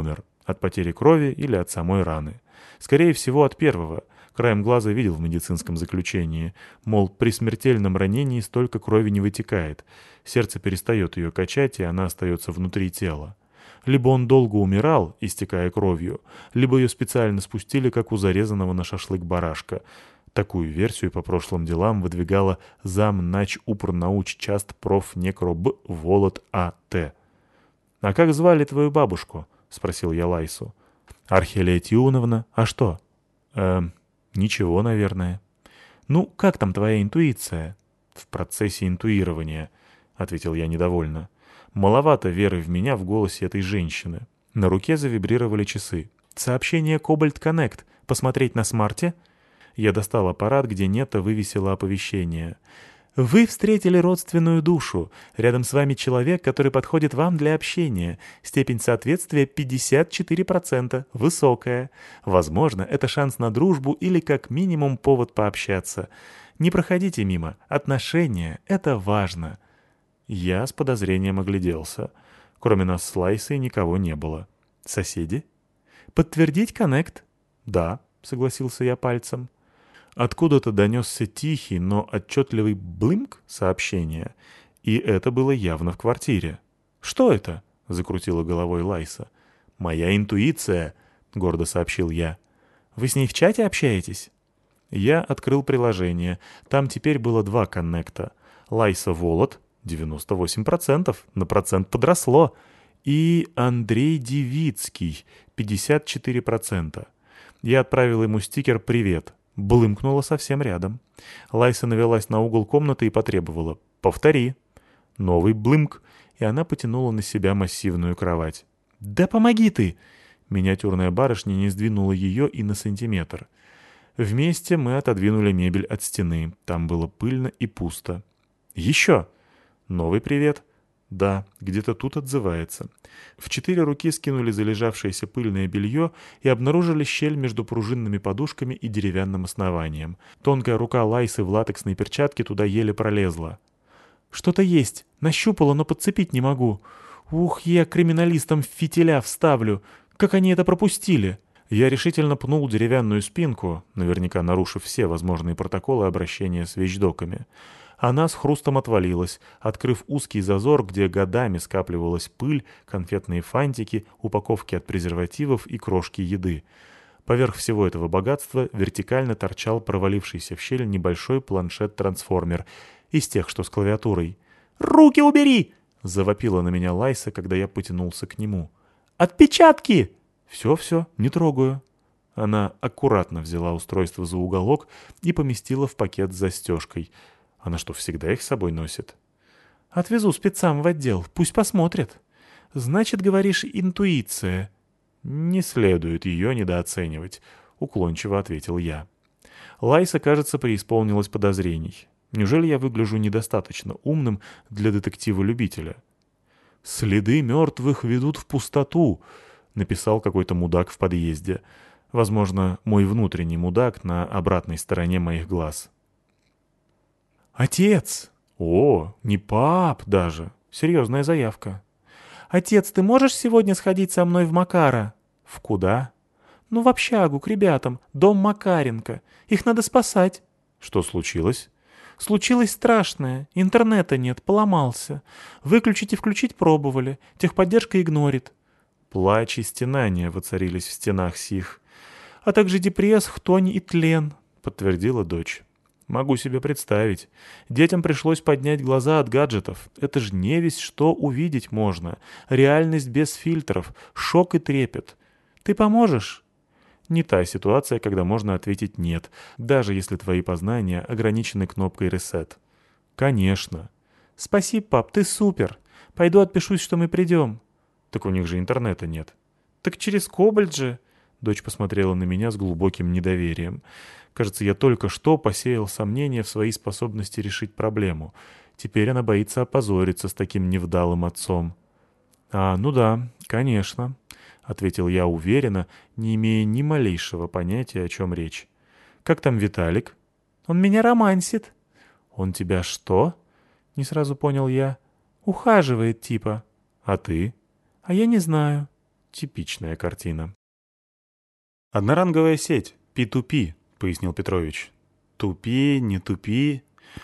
От потери крови или от самой раны. Скорее всего, от первого. Краем глаза видел в медицинском заключении. Мол, при смертельном ранении столько крови не вытекает. Сердце перестает ее качать, и она остается внутри тела. Либо он долго умирал, истекая кровью, либо ее специально спустили, как у зарезанного на шашлык барашка. Такую версию по прошлым делам выдвигала замнач упрнауч част проф. Некроб Волод А.Т. «А как звали твою бабушку?» — спросил я Лайсу. «Архелия Тиуновна. А что?» Ничего, наверное». «Ну, как там твоя интуиция?» «В процессе интуирования», — ответил я недовольно. Маловато веры в меня в голосе этой женщины. На руке завибрировали часы. «Сообщение Кобальт Коннект. Посмотреть на смарте?» Я достал аппарат, где Нета вывесила оповещение. «Вы встретили родственную душу. Рядом с вами человек, который подходит вам для общения. Степень соответствия 54%. Высокая. Возможно, это шанс на дружбу или как минимум повод пообщаться. Не проходите мимо. Отношения — это важно». Я с подозрением огляделся. Кроме нас с Лайсой никого не было. «Соседи?» «Подтвердить коннект?» «Да», — согласился я пальцем. Откуда-то донесся тихий, но отчетливый блымк сообщения, и это было явно в квартире. «Что это?» — закрутила головой Лайса. «Моя интуиция», — гордо сообщил я. «Вы с ней в чате общаетесь?» Я открыл приложение. Там теперь было 2 коннекта. Лайса Волод, 98%, на процент подросло, и Андрей Девицкий, 54%. Я отправил ему стикер «Привет». Блымкнула совсем рядом. Лайса навелась на угол комнаты и потребовала: «Повтори». Новый блымк, и она потянула на себя массивную кровать. «Да помоги ты!» Миниатюрная барышня не сдвинула ее и на сантиметр. Вместе мы отодвинули мебель от стены. Там было пыльно и пусто. «Еще!» Новый привет. Да, где-то тут отзывается. В 4 руки скинули залежавшееся пыльное белье и обнаружили щель между пружинными подушками и деревянным основанием. Тонкая рука Лайсы в латексной перчатке туда еле пролезла. «Что-то есть. Нащупала, но подцепить не могу. Ух, я криминалистам фитиля вставлю. Как они это пропустили?» Я решительно пнул деревянную спинку, наверняка нарушив все возможные протоколы обращения с вещдоками. Она с хрустом отвалилась, открыв узкий зазор, где годами скапливалась пыль, конфетные фантики, упаковки от презервативов и крошки еды. Поверх всего этого богатства вертикально торчал провалившийся в щель небольшой планшет-трансформер из тех, что с клавиатурой. «Руки убери!» — завопила на меня Лайса, когда я потянулся к нему. «Отпечатки!» «Все, не трогаю». Она аккуратно взяла устройство за уголок и поместила в пакет с застежкой. Она что, всегда их с собой носит? «Отвезу спецам в отдел, пусть посмотрят». «Значит, говоришь, интуиция». «Не следует ее недооценивать», — уклончиво ответил я. Лайса, кажется, преисполнилась подозрений. Неужели я выгляжу недостаточно умным для детектива-любителя? «Следы мертвых ведут в пустоту», — написал какой-то мудак в подъезде. Возможно, мой внутренний мудак на обратной стороне моих глаз. «Отец!» «О, не пап даже. Серьезная заявка». «Отец, ты можешь сегодня сходить со мной в Макара?» «В куда?» «Ну, в общагу, к ребятам. Дом Макаренко. Их надо спасать». «Что случилось?» «Случилось страшное. Интернета нет, поломался. Выключить и включить пробовали. Техподдержка игнорит». Плач и стенания воцарились в стенах сих. «А также депресс, хтонь и тлен», — подтвердила дочь. Могу себе представить. Детям пришлось поднять глаза от гаджетов. Это ж невесть, что увидеть можно. Реальность без фильтров, шок и трепет. Ты поможешь? Не та ситуация, когда можно ответить «нет», даже если твои познания ограничены кнопкой «Reset». Конечно. Спасибо, пап, ты супер. Пойду отпишусь, что мы придем. Так у них же интернета нет. Так через Кобальт же. Дочь посмотрела на меня с глубоким недоверием. Кажется, я только что посеял сомнения в своей способности решить проблему. Теперь она боится опозориться с таким невдалым отцом. Ну да, конечно», — ответил я уверенно, не имея ни малейшего понятия, о чем речь. «Как там Виталик?» «Он меня романсит». «Он тебя что?» — не сразу понял я. «Ухаживает типа». «А ты?» «А я не знаю». Типичная картина. «Одноранговая сеть, P2P», — пояснил Петрович. «Тупи, не тупи».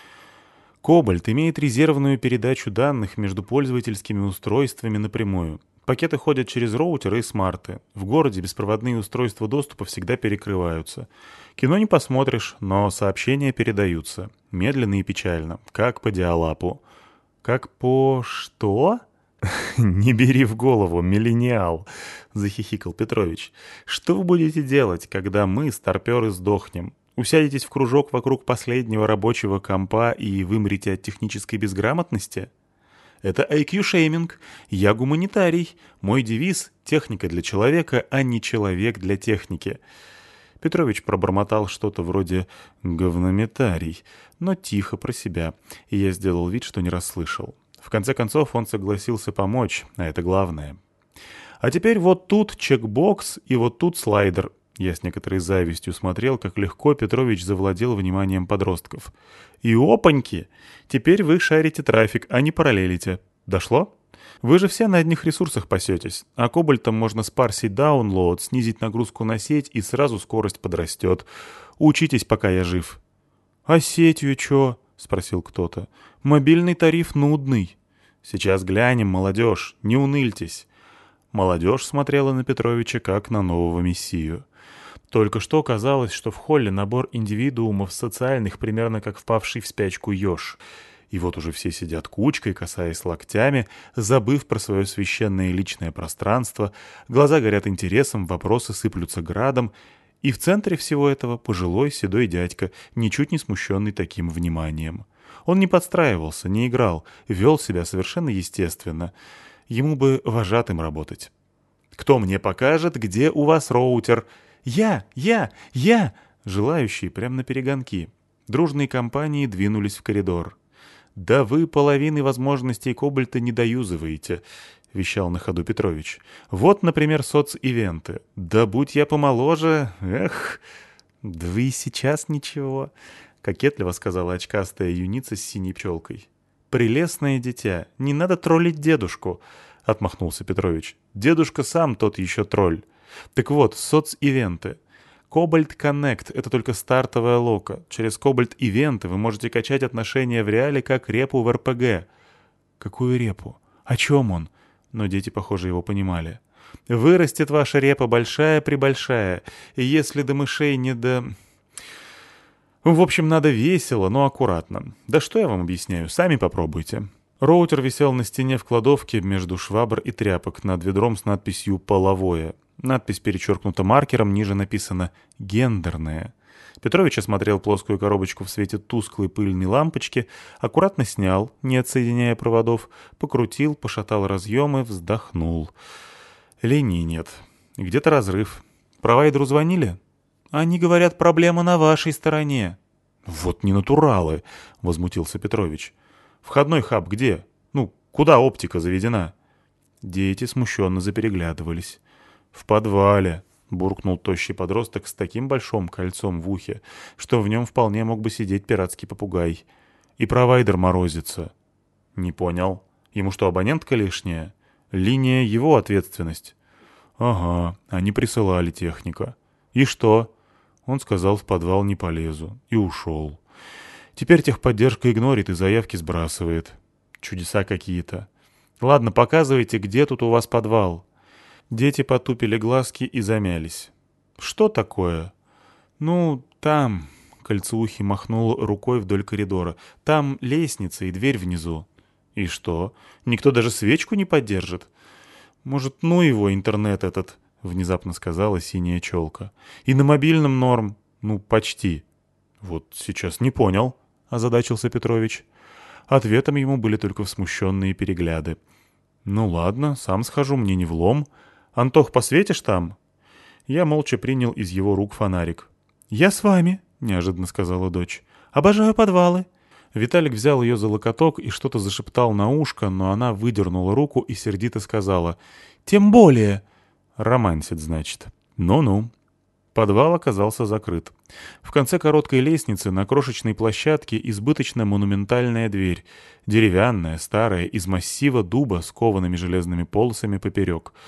Кобальт имеет резервную передачу данных между пользовательскими устройствами напрямую. Пакеты ходят через роутеры и смарты. В городе беспроводные устройства доступа всегда перекрываются. Кино не посмотришь, но сообщения передаются. Медленно и печально, как по диалапу. «Как по... что?» «Не бери в голову, миллениал», — захихикал Петрович. «Что вы будете делать, когда мы, старперы, сдохнем? Усядетесь в кружок вокруг последнего рабочего компа и вымрете от технической безграмотности?» «Это IQ-шейминг. Я гуманитарий. Мой девиз — техника для человека, а не человек для техники». Петрович пробормотал что-то вроде «говнометарий», но тихо про себя, и я сделал вид, что не расслышал. В конце концов он согласился помочь, а это главное. «А теперь вот тут чекбокс и вот тут слайдер». Я с некоторой завистью смотрел, как легко Петрович завладел вниманием подростков. «И опаньки! Теперь вы шарите трафик, а не параллелите. Дошло? Вы же все на одних ресурсах пасетесь, а кобальтом можно спарсить даунлоад, снизить нагрузку на сеть, и сразу скорость подрастет. Учитесь, пока я жив». «А сетью чё?» — спросил кто-то. «Мобильный тариф нудный». «Сейчас глянем, молодежь, не уныльтесь». Молодежь смотрела на Петровича как на нового мессию. Только что казалось, что в холле набор индивидуумов социальных, примерно как впавший в спячку еж. И вот уже все сидят кучкой, касаясь локтями, забыв про свое священное личное пространство, глаза горят интересом, вопросы сыплются градом, и в центре всего этого пожилой седой дядька, ничуть не смущенный таким вниманием. Он не подстраивался, не играл, вел себя совершенно естественно. Ему бы вожатым работать. «Кто мне покажет, где у вас роутер?» «Я! Желающие прямо на перегонки. Дружные компании двинулись в коридор. «Да вы половины возможностей кобальта не доюзываете», — вещал на ходу Петрович. «Вот, например, социвенты. Да будь я помоложе, эх!» «Да вы и сейчас ничего», — кокетливо сказала очкастая юница с синей пчелкой. «Прелестное дитя, не надо троллить дедушку», — отмахнулся Петрович. «Дедушка сам тот еще тролль. Так вот, социвенты. Cobalt Connect — это только стартовая лока. Через Cobalt ивенты вы можете качать отношения в реале как репу в РПГ». «Какую репу? О чем он?» Но дети, похоже, его понимали. «Вырастет ваша репа большая-пребольшая, и если до мышей не до...» В общем, надо весело, но аккуратно. Да что я вам объясняю, сами попробуйте. Роутер висел на стене в кладовке между швабр и тряпок над ведром с надписью «Половое». Надпись перечеркнута маркером, ниже написано «Гендерное». Петрович осмотрел плоскую коробочку в свете тусклой пыльной лампочки, аккуратно снял, не отсоединяя проводов, покрутил, пошатал разъемы, вздохнул. Линии нет. Где-то разрыв. Провайдеру звонили? Они говорят, проблема на вашей стороне. Вот ненатуралы, возмутился Петрович. Входной хаб где? Ну, куда оптика заведена? Дети смущенно запереглядывались. «В подвале», — буркнул тощий подросток с таким большим кольцом в ухе, что в нем вполне мог бы сидеть пиратский попугай. «И провайдер морозится». «Не понял. Ему что, абонентка лишняя? Линия — его ответственность». «Ага, они присылали техника». «И что?» Он сказал, в подвал не полезу. И ушел. Теперь техподдержка игнорит и заявки сбрасывает. Чудеса какие-то. «Ладно, показывайте, где тут у вас подвал». Дети потупили глазки и замялись. «Что такое?» «Ну, там...» — Кольцеухий махнул рукой вдоль коридора. «Там лестница и дверь внизу». «И что? Никто даже свечку не поддержит?» «Может, ну его интернет этот?» — внезапно сказала синяя челка. «И на мобильном норм. Ну, почти». «Вот сейчас не понял», — озадачился Петрович. Ответом ему были только смущенные перегляды. «Ну ладно, сам схожу, мне не влом. Антох, посветишь там?» Я молча принял из его рук фонарик. «Я с вами», — неожиданно сказала дочь. «Обожаю подвалы». Виталик взял ее за локоток и что-то зашептал на ушко, но она выдернула руку и сердито сказала: «Тем более». «Романсит, значит. Ну-ну». Подвал оказался закрыт. В конце короткой лестницы на крошечной площадке избыточно монументальная дверь. Деревянная, старая, из массива дуба с коваными железными полосами поперек.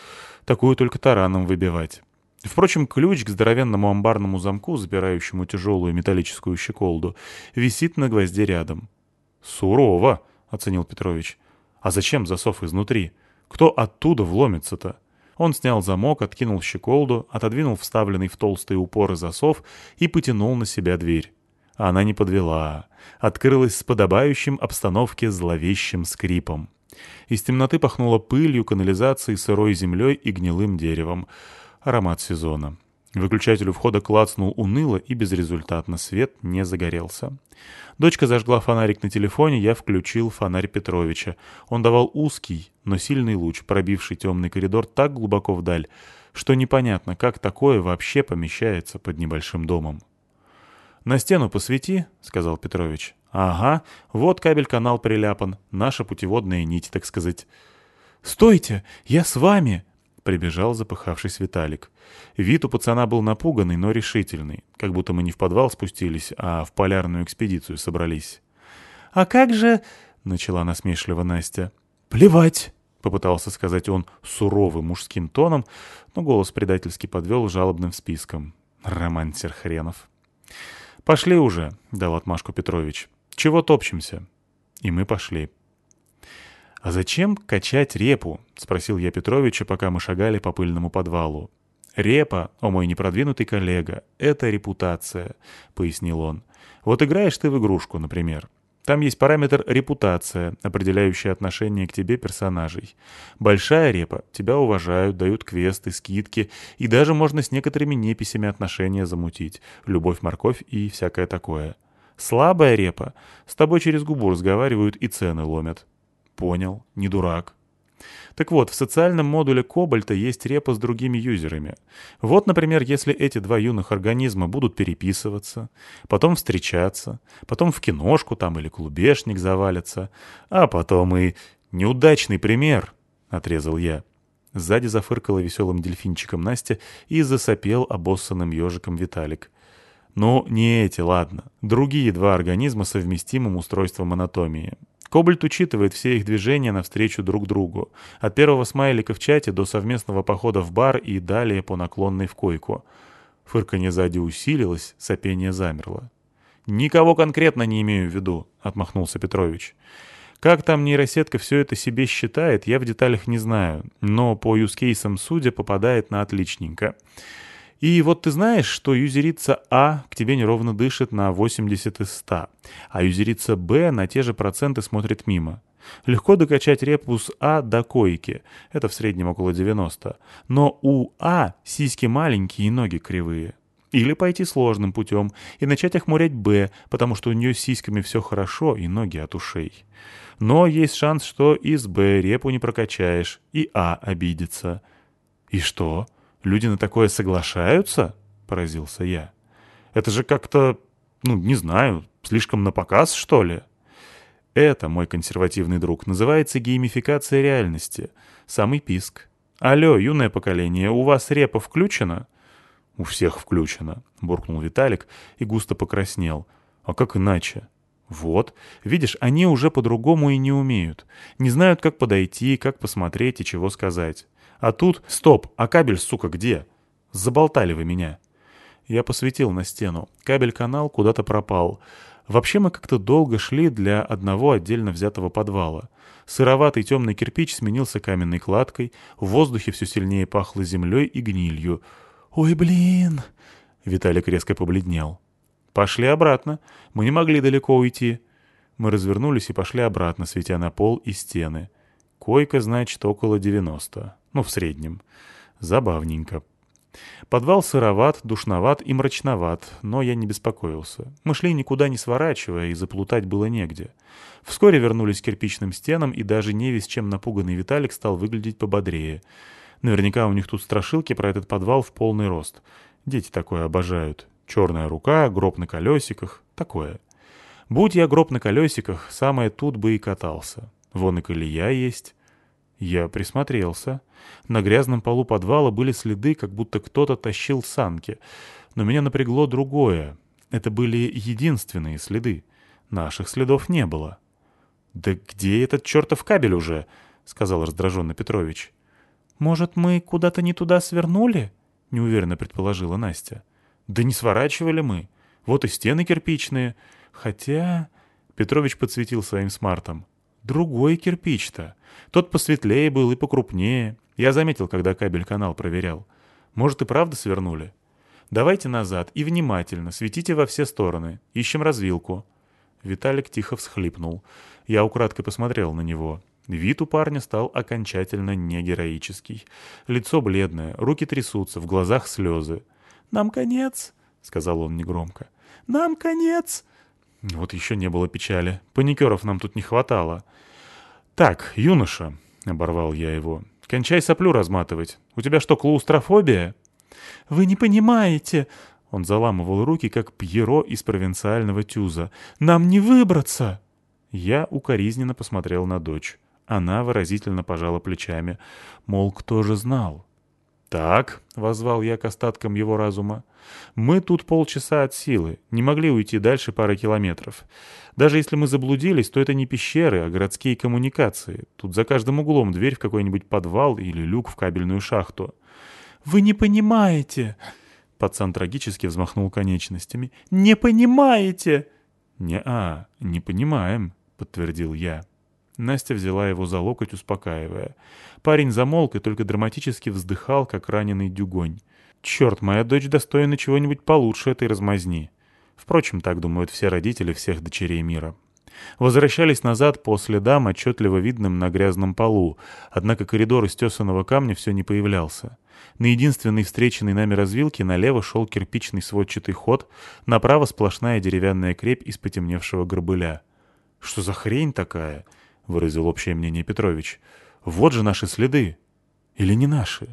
Такую только тараном выбивать. Впрочем, ключ к здоровенному амбарному замку, запирающему тяжелую металлическую щеколду, висит на гвозде рядом. «Сурово», — оценил Петрович. «А зачем засов изнутри? Кто оттуда вломится-то?» Он снял замок, откинул щеколду, отодвинул вставленный в толстые упоры засов и потянул на себя дверь. Она не подвела. Открылась с подобающим обстановке зловещим скрипом. Из темноты пахнуло пылью, канализацией, сырой землей и гнилым деревом. Аромат сезона. Выключатель у входа клацнул уныло и безрезультатно, свет не загорелся. Дочка зажгла фонарик на телефоне, я включил фонарь Петровича. Он давал узкий, но сильный луч, пробивший темный коридор так глубоко вдаль, что непонятно, как такое вообще помещается под небольшим домом. «На стену посвети», — сказал Петрович. «Ага, вот кабель-канал приляпан, наша путеводная нить, так сказать». «Стойте, я с вами!» — прибежал запыхавшись Виталик. Вид у пацана был напуганный, но решительный, как будто мы не в подвал спустились, а в полярную экспедицию собрались. «А как же...» — начала насмешливо Настя. «Плевать!» — попытался сказать он суровым мужским тоном, но голос предательски подвел жалобным списком. Романсер хренов. «Пошли уже», — дал отмашку Петрович. «Чего топчемся?» И мы пошли. «А зачем качать репу?» — спросил я Петровича, пока мы шагали по пыльному подвалу. «Репа, о мой непродвинутый коллега, это репутация», — пояснил он. «Вот играешь ты в игрушку, например. Там есть параметр репутация, определяющий отношение к тебе персонажей. Большая репа, тебя уважают, дают квесты, скидки, и даже можно с некоторыми неписями отношения замутить, любовь-морковь и всякое такое. Слабая репа, с тобой через губу разговаривают и цены ломят». «Понял, не дурак». Так вот, в социальном модуле Кобальта есть репа с другими юзерами. Вот, например, если эти два юных организма будут переписываться, потом встречаться, потом в киношку там или клубешник завалятся, а потом и... «Неудачный пример», — отрезал я. Сзади зафыркала веселым дельфинчиком Настя и засопел обоссанным ежиком Виталик. Ну, не эти, ладно. Другие два организма с совместимым устройством анатомии. Кобальт учитывает все их движения навстречу друг другу. От первого смайлика в чате до совместного похода в бар и далее по наклонной в койку. Фырканье сзади усилилось, сопение замерло. «Никого конкретно не имею в виду», — отмахнулся Петрович. «Как там нейросетка все это себе считает, я в деталях не знаю, но по юзкейсам судя попадает на отличненько. И вот ты знаешь, что юзерица А к тебе неровно дышит на 80 из 100, а юзерица Б на те же проценты смотрит мимо. Легко докачать репу с А до койки, это в среднем около 90, но у А сиськи маленькие и ноги кривые. Или пойти сложным путем и начать охмурять Б, потому что у нее с сиськами все хорошо и ноги от ушей. Но есть шанс, что из Б репу не прокачаешь, и А обидится. И что? Люди на такое соглашаются?» — поразился я. «Это же как-то, не знаю, слишком напоказ, что ли?» «Это, мой консервативный друг, называется геймификация реальности. Самый писк. Алло, юное поколение, у вас репа включена?» «У всех включена», — буркнул Виталик и густо покраснел. «А как иначе?» «Вот. Видишь, они уже по-другому и не умеют. Не знают, как подойти, как посмотреть и чего сказать. А тут... Стоп, а кабель, сука, где? Заболтали вы меня». Я посветил на стену. Кабель-канал куда-то пропал. Вообще мы как-то долго шли для одного отдельно взятого подвала. Сыроватый темный кирпич сменился каменной кладкой, в воздухе все сильнее пахло землей и гнилью. «Ой, блин!» Виталик резко побледнел. «Пошли обратно. Мы не могли далеко уйти». Мы развернулись и пошли обратно, светя на пол и стены. Койка, значит, около 90. В среднем. Забавненько. Подвал сыроват, душноват и мрачноват, но я не беспокоился. Мы шли никуда не сворачивая, и заплутать было негде. Вскоре вернулись к кирпичным стенам, и даже невесть чем напуганный Виталик стал выглядеть пободрее. Наверняка у них тут страшилки про этот подвал в полный рост. Дети такое обожают. Черная рука, гроб на колесиках. Такое. Будь я гроб на колесиках, самое тут бы и катался. Вон и колея есть. Я присмотрелся. На грязном полу подвала были следы, как будто кто-то тащил санки. Но меня напрягло другое. Это были единственные следы. Наших следов не было. «Да где этот чертов кабель уже?» — сказал раздраженно Петрович. «Может, мы куда-то не туда свернули?» — неуверенно предположила Настя. «Да не сворачивали мы. Вот и стены кирпичные. Хотя...» Петрович подсветил своим смартом. «Другой кирпич-то. Тот посветлее был и покрупнее. Я заметил, когда кабель-канал проверял. Может, и правда свернули? Давайте назад и внимательно, светите во все стороны. Ищем развилку». Виталик тихо всхлипнул. Я украдкой посмотрел на него. Вид у парня стал окончательно негероический. Лицо бледное, руки трясутся, в глазах слезы. «Нам конец», — сказал он негромко. «Нам конец». Вот еще не было печали. Паникеров нам тут не хватало. «Так, юноша», — оборвал я его, — «кончай соплю разматывать. У тебя что, клаустрофобия?» «Вы не понимаете...» Он заламывал руки, как Пьеро из провинциального тюза. «Нам не выбраться!» Я укоризненно посмотрел на дочь. Она выразительно пожала плечами. Мол, кто же знал? «Так», — воззвал я к остаткам его разума, — «мы тут полчаса от силы, не могли уйти дальше пары километров. Даже если мы заблудились, то это не пещеры, а городские коммуникации. Тут за каждым углом дверь в какой-нибудь подвал или люк в кабельную шахту». «Вы не понимаете!» Пацан трагически взмахнул конечностями. «Не понимаете!» «Не-а, не понимаем», — подтвердил я. Настя взяла его за локоть, успокаивая. Парень замолк и только драматически вздыхал, как раненый дюгонь. «Черт, моя дочь достойна чего-нибудь получше этой размазни». Впрочем, так думают все родители всех дочерей мира. Возвращались назад по следам, отчетливо видным на грязном полу, однако коридор из тесаного камня все не появлялся. На единственной встреченной нами развилке налево шел кирпичный сводчатый ход, направо сплошная деревянная крепь из потемневшего горбыля. «Что за хрень такая?» — выразил общее мнение Петрович. «Вот же наши следы. Или не наши?»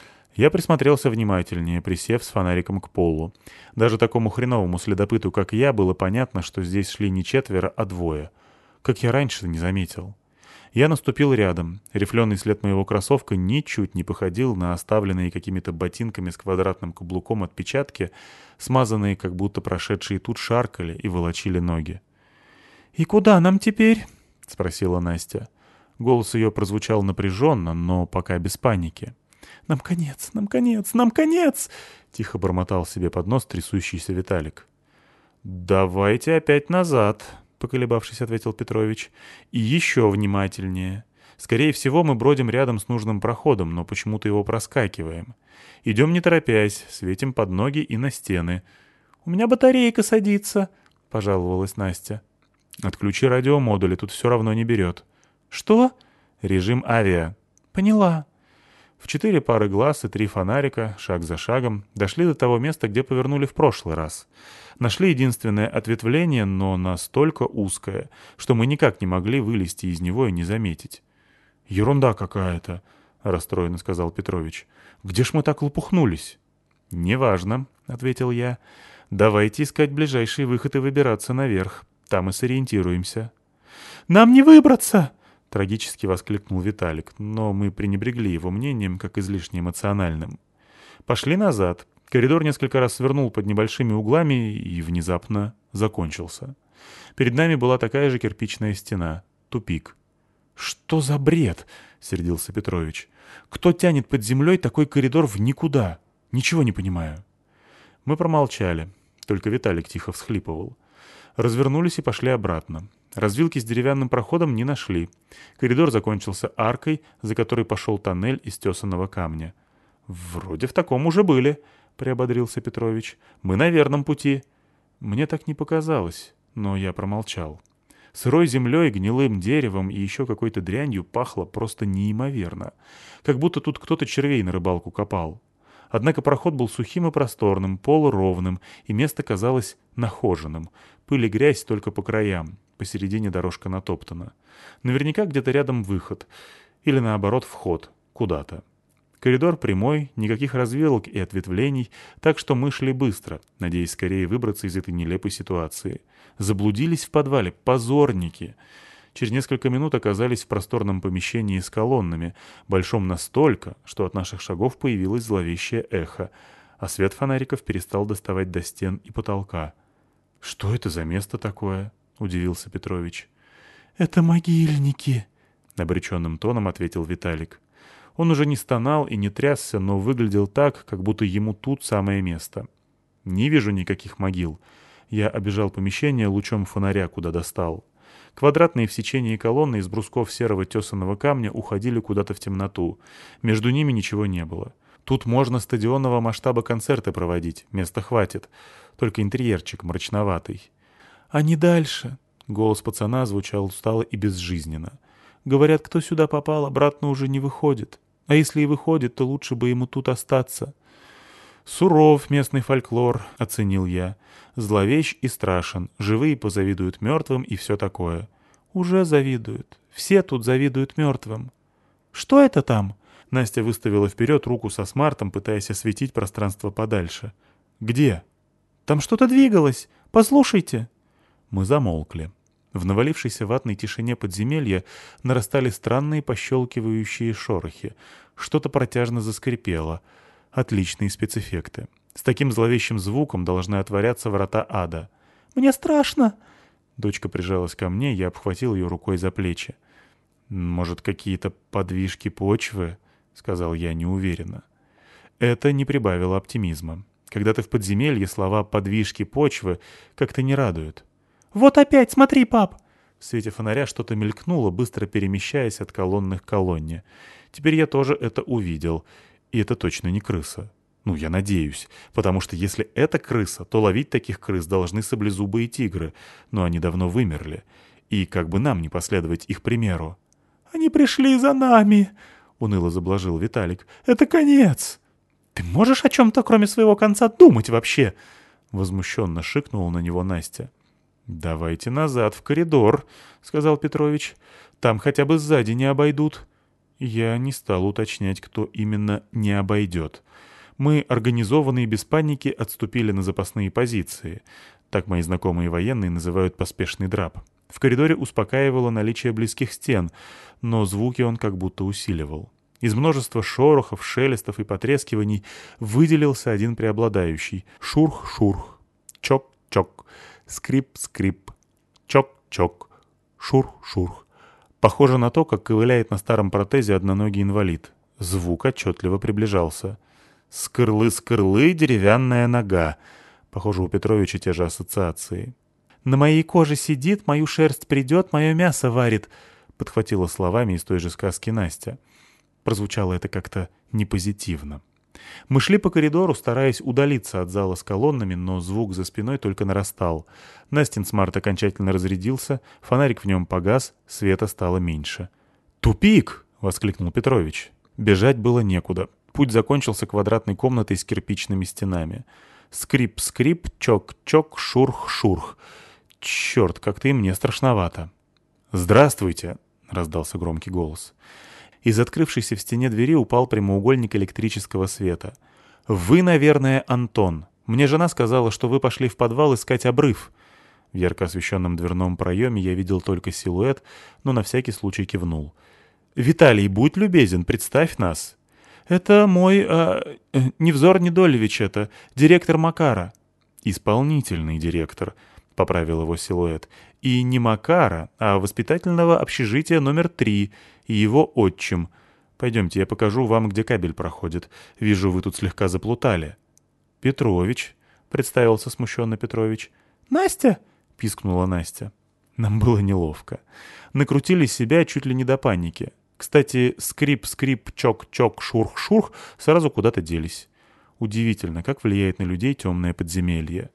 Я присмотрелся внимательнее, присев с фонариком к полу. Даже такому хреновому следопыту, как я, было понятно, что здесь шли не четверо, а двое. Как я раньше не заметил. Я наступил рядом. Рифленый след моего кроссовка ничуть не походил на оставленные какими-то ботинками с квадратным каблуком отпечатки, смазанные, как будто прошедшие тут шаркали и волочили ноги. «И куда нам теперь?» — спросила Настя. Голос ее прозвучал напряженно, но пока без паники. «Нам конец, нам конец, нам конец!» — тихо бормотал себе под нос трясущийся Виталик. «Давайте опять назад», — поколебавшись, ответил Петрович. «И еще внимательнее. Скорее всего, мы бродим рядом с нужным проходом, но почему-то его проскакиваем. Идем не торопясь, светим под ноги и на стены». «У меня батарейка садится», — пожаловалась Настя. «Отключи радиомодули, тут все равно не берет». «Что?» «Режим авиа». «Поняла». В 4 пары глаз и 3 фонарика, шаг за шагом, дошли до того места, где повернули в прошлый раз. Нашли единственное ответвление, но настолько узкое, что мы никак не могли вылезти из него и не заметить. «Ерунда какая-то», — расстроенно сказал Петрович. «Где ж мы так лопухнулись?» «Неважно», — ответил я. «Давайте искать ближайший выход и выбираться наверх. Там и сориентируемся». «Нам не выбраться!» — трагически воскликнул Виталик, но мы пренебрегли его мнением, как излишне эмоциональным. Пошли назад. Коридор несколько раз свернул под небольшими углами и внезапно закончился. Перед нами была такая же кирпичная стена. Тупик. «Что за бред?» — сердился Петрович. «Кто тянет под землей такой коридор в никуда? Ничего не понимаю». Мы промолчали. Только Виталик тихо всхлипывал. Развернулись и пошли обратно. Развилки с деревянным проходом не нашли. Коридор закончился аркой, за которой пошел тоннель из тесаного камня. «Вроде в таком уже были», — приободрился Петрович. «Мы на верном пути». Мне так не показалось, но я промолчал. Сырой землей, гнилым деревом и еще какой-то дрянью пахло просто неимоверно. Как будто тут кто-то червей на рыбалку копал. Однако проход был сухим и просторным, пол ровным, и место казалось нахоженным. Пыль и грязь только по краям. Посередине дорожка натоптана. Наверняка где-то рядом выход. Или наоборот вход. Куда-то. Коридор прямой, никаких развилок и ответвлений, так что мы шли быстро, надеясь скорее выбраться из этой нелепой ситуации. Заблудились в подвале. Позорники. Через несколько минут оказались в просторном помещении с колоннами, большом настолько, что от наших шагов появилось зловещее эхо, а свет фонариков перестал доставать до стен и потолка. «Что это за место такое?» — удивился Петрович. «Это могильники», — обреченным тоном ответил Виталик. Он уже не стонал и не трясся, но выглядел так, как будто ему тут самое место. Не вижу никаких могил. Я обежал помещение лучом фонаря, куда достал. Квадратные в сечении колонны из брусков серого тесаного камня уходили куда-то в темноту. Между ними ничего не было. Тут можно стадионного масштаба концерты проводить, места хватит. Только интерьерчик мрачноватый. «А не дальше!» — голос пацана звучал устало и безжизненно. «Говорят, кто сюда попал, обратно уже не выходит. А если и выходит, то лучше бы ему тут остаться». «Суров местный фольклор», — оценил я. «Зловещ и страшен, живые позавидуют мертвым и все такое». «Уже завидуют. Все тут завидуют мертвым». «Что это там?» Настя выставила вперед руку со смартом, пытаясь осветить пространство подальше. «Где?» «Там что-то двигалось. Послушайте». Мы замолкли. В навалившейся ватной тишине подземелья нарастали странные пощелкивающие шорохи. Что-то протяжно заскрипело. Отличные спецэффекты. С таким зловещим звуком должны отворяться врата ада. «Мне страшно!» Дочка прижалась ко мне, я обхватил ее рукой за плечи. «Может, какие-то подвижки почвы?» — сказал я неуверенно. Это не прибавило оптимизма. Когда ты в подземелье, слова «подвижки почвы» как-то не радуют. «Вот опять, смотри, пап!» В свете фонаря что-то мелькнуло, быстро перемещаясь от колонны к колонне. Теперь я тоже это увидел. И это точно не крыса. Ну, я надеюсь. Потому что если это крыса, то ловить таких крыс должны саблезубые тигры. Но они давно вымерли. И как бы нам не последовать их примеру. «Они пришли за нами!» — уныло заблажил Виталик. «Это конец!» «Ты можешь о чем-то, кроме своего конца, думать вообще?» — возмущенно шикнула на него Настя. «Давайте назад, в коридор», — сказал Петрович. «Там хотя бы сзади не обойдут». Я не стал уточнять, кто именно не обойдет. Мы, организованные без паники, отступили на запасные позиции. Так мои знакомые военные называют поспешный драп. В коридоре успокаивало наличие близких стен, но звуки он как будто усиливал. Из множества шорохов, шелестов и потрескиваний выделился один преобладающий. Шурх-шурх, чок-чок, скрип-скрип, чок-чок, шурх-шурх. Похоже на то, как ковыляет на старом протезе одноногий инвалид. Звук отчетливо приближался. «Скырлы-скырлы, деревянная нога». Похоже, у Петровича те же ассоциации. «На моей коже сидит, мою шерсть придет, мое мясо варит», — подхватила словами из той же сказки Настя. Прозвучало это как-то непозитивно. Мы шли по коридору, стараясь удалиться от зала с колоннами, но звук за спиной только нарастал. Настин смарт окончательно разрядился, фонарик в нем погас, света стало меньше. «Тупик!» — воскликнул Петрович. Бежать было некуда. Путь закончился квадратной комнатой с кирпичными стенами. Скрип-скрип, чок-чок, шурх-шурх. Черт, как-то и мне страшновато. «Здравствуйте!» — раздался громкий голос. Из открывшейся в стене двери упал прямоугольник электрического света. «Вы, наверное, Антон. Мне жена сказала, что вы пошли в подвал искать обрыв». В ярко освещенном дверном проеме я видел только силуэт, но на всякий случай кивнул. «Виталий, будь любезен, представь нас». «Это мой... Невзор Недолевич это, директор Макара». «Исполнительный директор», — поправил его силуэт. «И не Макара, а воспитательного общежития номер 3 и его отчим. Пойдемте, я покажу вам, где кабель проходит. Вижу, вы тут слегка заплутали». «Петрович», — представился смущенно Петрович. «Настя?» — пискнула Настя. Нам было неловко. Накрутили себя чуть ли не до паники. Кстати, скрип-скрип, чок-чок, шурх-шурх сразу куда-то делись. Удивительно, как влияет на людей темное подземелье.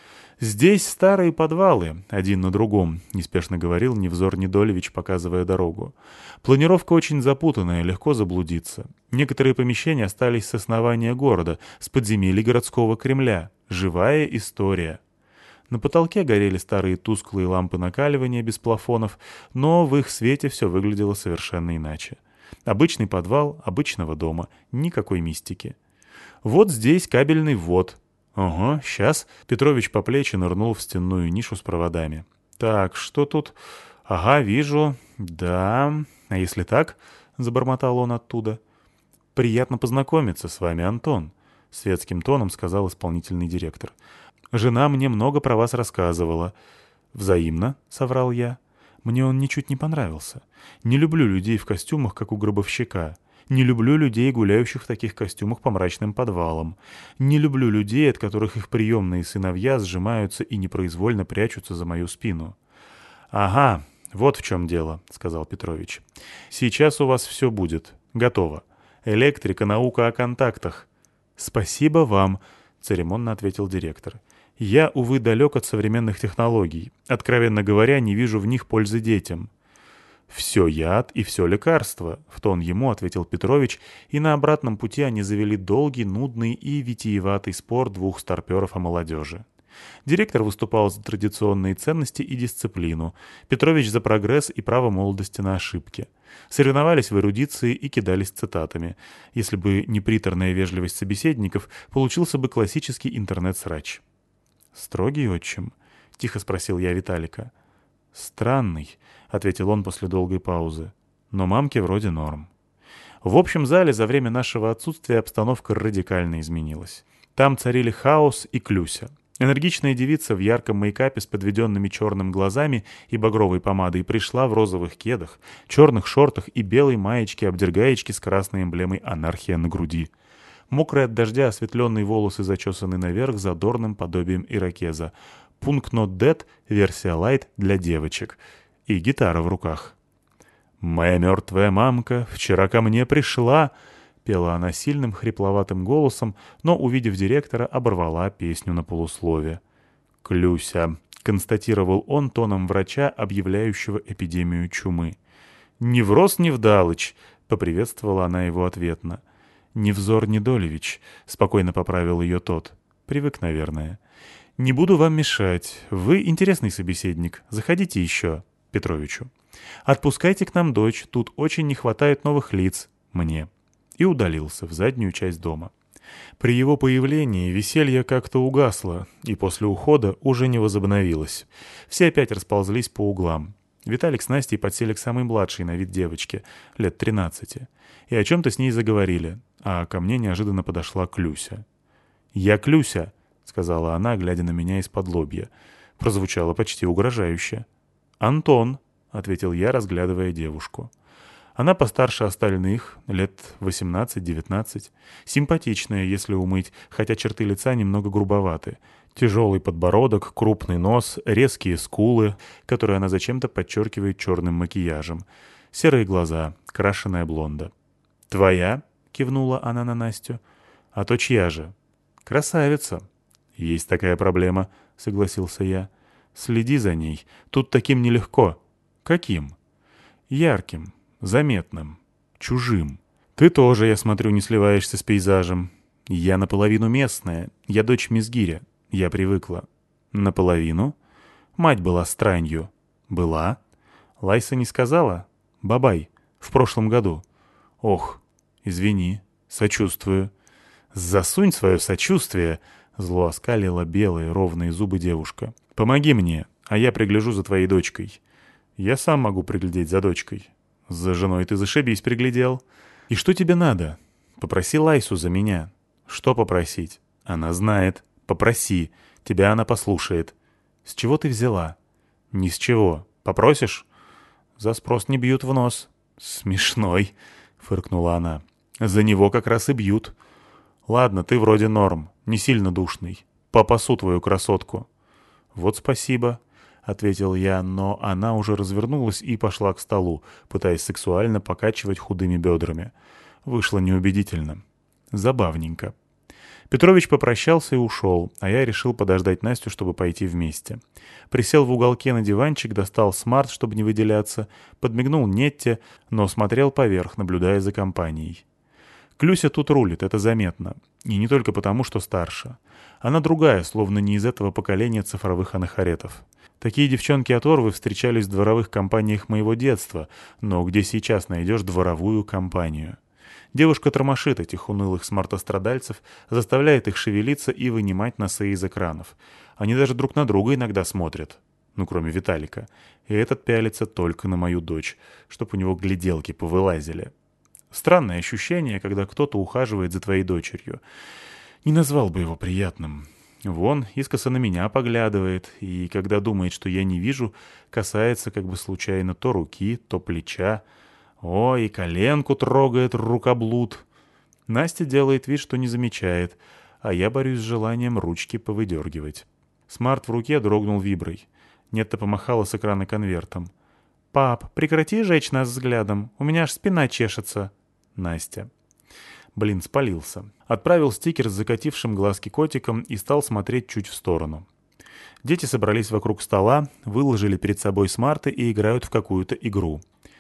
«Здесь старые подвалы, один на другом», — неспешно говорил Невзор Недолевич, показывая дорогу. «Планировка очень запутанная, легко заблудиться. Некоторые помещения остались с основания города, с подземелий городского Кремля. Живая история». На потолке горели старые тусклые лампы накаливания без плафонов, но в их свете все выглядело совершенно иначе. Обычный подвал обычного дома, никакой мистики. «Вот здесь кабельный ввод». «Ага, сейчас». Петрович по плечи нырнул в стенную нишу с проводами. «Так, что тут?» «Ага, вижу. Да. А если так?» — забормотал он оттуда. «Приятно познакомиться с вами, Антон», — светским тоном сказал исполнительный директор. «Жена мне много про вас рассказывала». «Взаимно», — соврал я. Мне он ничуть не понравился. Не люблю людей в костюмах, как у гробовщика. Не люблю людей, гуляющих в таких костюмах по мрачным подвалам. Не люблю людей, от которых их приемные сыновья сжимаются и непроизвольно прячутся за мою спину». «Ага, вот в чем дело», — сказал Петрович. «Сейчас у вас все будет. Готово. Электрика, наука о контактах». «Спасибо вам», — церемонно ответил директор. «Я, увы, далек от современных технологий. Откровенно говоря, не вижу в них пользы детям». «Все яд и все лекарство», — в тон ему ответил Петрович, и на обратном пути они завели долгий, нудный и витиеватый спор двух старперов о молодежи. Директор выступал за традиционные ценности и дисциплину, Петрович за прогресс и право молодости на ошибки. Соревновались в эрудиции и кидались цитатами. Если бы не приторная вежливость собеседников, получился бы классический интернет-срач. «Строгий отчим?» — тихо спросил я Виталика. «Странный», — ответил он после долгой паузы. «Но мамке вроде норм». В общем зале за время нашего отсутствия обстановка радикально изменилась. Там царили хаос и Клюся. Энергичная девица в ярком мейкапе с подведенными черным глазами и багровой помадой пришла в розовых кедах, черных шортах и белой маечке-обдергаечке с красной эмблемой «Анархия» на груди. Мокрые от дождя осветленные волосы зачесаны наверх задорным подобием ирокеза. Пункт Not Dead, версия Light для девочек. И гитара в руках. «Моя мертвая мамка вчера ко мне пришла», — пела она сильным хрипловатым голосом, но, увидев директора, оборвала песню на полуслове. «Клюся», — констатировал он тоном врача, объявляющего эпидемию чумы. «Невроз Невдалыч», — поприветствовала она его ответно. «Невзор Недолевич», — спокойно поправил ее тот. «Привык, наверное». «Не буду вам мешать. Вы интересный собеседник. Заходите еще», — Петровичу. «Отпускайте к нам дочь. Тут очень не хватает новых лиц. Мне». И удалился в заднюю часть дома. При его появлении веселье как-то угасло, и после ухода уже не возобновилось. Все опять расползлись по углам. Виталик с Настей подсели к самой младшей на вид девочке, лет 13, и о чем-то с ней заговорили, а ко мне неожиданно подошла Клюся. «Я Клюся», — сказала она, глядя на меня из-под лобья. Прозвучало почти угрожающе. «Антон», — ответил я, разглядывая девушку. Она постарше остальных, лет 18-19. Симпатичная, если умыть, хотя черты лица немного грубоваты. Тяжелый подбородок, крупный нос, резкие скулы, которые она зачем-то подчеркивает черным макияжем. Серые глаза, крашеная блонда. «Твоя?» — кивнула она на Настю. «А то чья же?» «Красавица». «Есть такая проблема», — согласился я. «Следи за ней. Тут таким нелегко». «Каким?» «Ярким, заметным, чужим. Ты тоже, я смотрю, не сливаешься с пейзажем. Я наполовину местная. Я дочь Мизгиря. Я привыкла». «Наполовину?» «Мать была странью». «Была?» «Лайса не сказала?» «Бабай. В прошлом году». «Ох, извини. Сочувствую». «Засунь свое сочувствие», — зло оскалила белые ровные зубы девушка. «Помоги мне, а я пригляжу за твоей дочкой». «Я сам могу приглядеть за дочкой». «За женой ты зашибись приглядел». «И что тебе надо?» «Попроси Лайсу за меня». «Что попросить?» «Она знает». «Попроси. Тебя она послушает». «С чего ты взяла?» «Ни с чего. Попросишь?» «За спрос не бьют в нос». «Смешной», — фыркнула она. «За него как раз и бьют». «Ладно, ты вроде норм, не сильно душный. Попасу твою красотку». «Вот спасибо», — ответил я, но она уже развернулась и пошла к столу, пытаясь сексуально покачивать худыми бедрами. Вышло неубедительно. Забавненько. Петрович попрощался и ушел, а я решил подождать Настю, чтобы пойти вместе. Присел в уголке на диванчик, достал смарт, чтобы не выделяться, подмигнул Нетте, но смотрел поверх, наблюдая за компанией. Клюся тут рулит, это заметно. И не только потому, что старше. Она другая, словно не из этого поколения цифровых анахаретов. Такие девчонки-оторвы встречались в дворовых компаниях моего детства, но где сейчас найдешь дворовую компанию? Девушка тормошит этих унылых смартострадальцев, заставляет их шевелиться и вынимать носы из экранов. Они даже друг на друга иногда смотрят. Ну, кроме Виталика. И этот пялится только на мою дочь, чтоб у него гляделки повылазили. Странное ощущение, когда кто-то ухаживает за твоей дочерью. Не назвал бы его приятным. Вон, искоса на меня поглядывает, и когда думает, что я не вижу, касается как бы случайно то руки, то плеча. Ой, и коленку трогает рукоблуд. Настя делает вид, что не замечает, а я борюсь с желанием ручки повыдергивать. Смарт в руке дрогнул виброй. Нетта помахала с экрана конвертом. «Пап, прекрати жечь нас взглядом, у меня аж спина чешется». Настя. Блин, спалился. Отправил стикер с закатившим глазки котиком и стал смотреть чуть в сторону. Дети собрались вокруг стола, выложили перед собой смарты и играют в какую-то игру.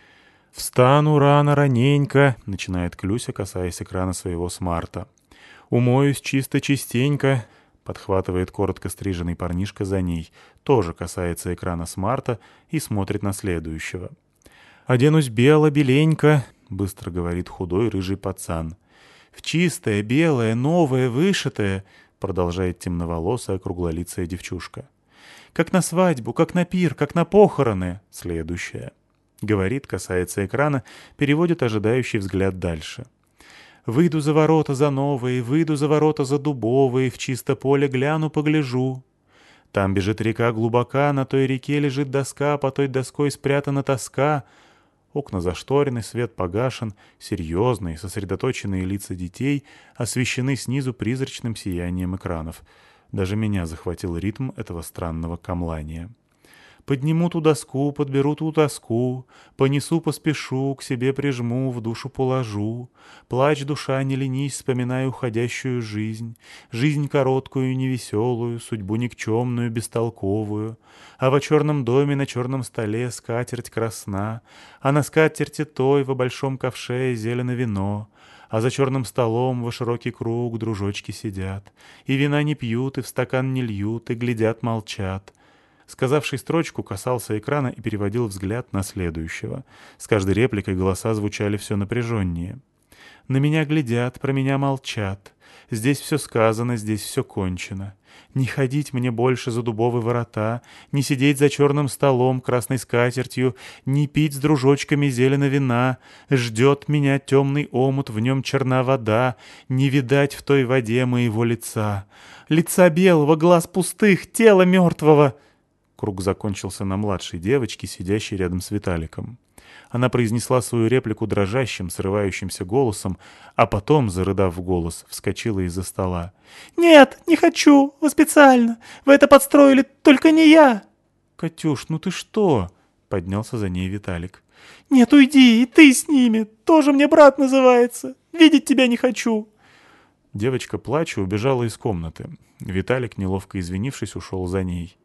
«Встану рано, раненько», — начинает Клюся, касаясь экрана своего смарта. «Умоюсь чисто частенько», — подхватывает коротко стриженный парнишка за ней, тоже касается экрана смарта и смотрит на следующего. «Оденусь бело-беленько», — быстро говорит худой рыжий пацан. «В чистое, белое, новое, вышитое», — продолжает темноволосая круглолицая девчушка. «Как на свадьбу, как на пир, как на похороны», — следующая. Говорит, касается экрана, переводит ожидающий взгляд дальше. «Выйду за ворота за новые, выйду за ворота за дубовые, в чисто поле гляну, погляжу. Там бежит река глубока, на той реке лежит доска, по той доской спрятана тоска». Окна зашторены, свет погашен, серьезные, сосредоточенные лица детей освещены снизу призрачным сиянием экранов. Даже меня захватил ритм этого странного камлания. «Подниму ту доску, подберу ту тоску, понесу, поспешу, к себе прижму, в душу положу. Плачь, душа, не ленись, вспоминай уходящую жизнь, жизнь короткую, невеселую, судьбу никчемную, бестолковую. А во черном доме на черном столе скатерть красна, а на скатерти той во большом ковше зелено вино. А за черным столом во широкий круг дружочки сидят, и вина не пьют, и в стакан не льют, и глядят, молчат». Сказавший строчку касался экрана и переводил взгляд на следующего. С каждой репликой голоса звучали все напряженнее. «На меня глядят, про меня молчат. Здесь все сказано, здесь все кончено. Не ходить мне больше за дубовые ворота, не сидеть за черным столом, красной скатертью, не пить с дружочками зелено вина. Ждет меня темный омут, в нем черна вода, не видать в той воде моего лица. Лица белого, глаз пустых, тела мертвого». Круг закончился на младшей девочке, сидящей рядом с Виталиком. Она произнесла свою реплику дрожащим, срывающимся голосом, а потом, зарыдав в голос, вскочила из-за стола. «Нет, не хочу! Вы специально! Вы это подстроили, только не я!» «Катюш, ну ты что?» — поднялся за ней Виталик. «Нет, уйди, и ты с ними! Тоже мне брат называется! Видеть тебя не хочу!» Девочка, плача, убежала из комнаты. Виталик, неловко извинившись, ушел за ней.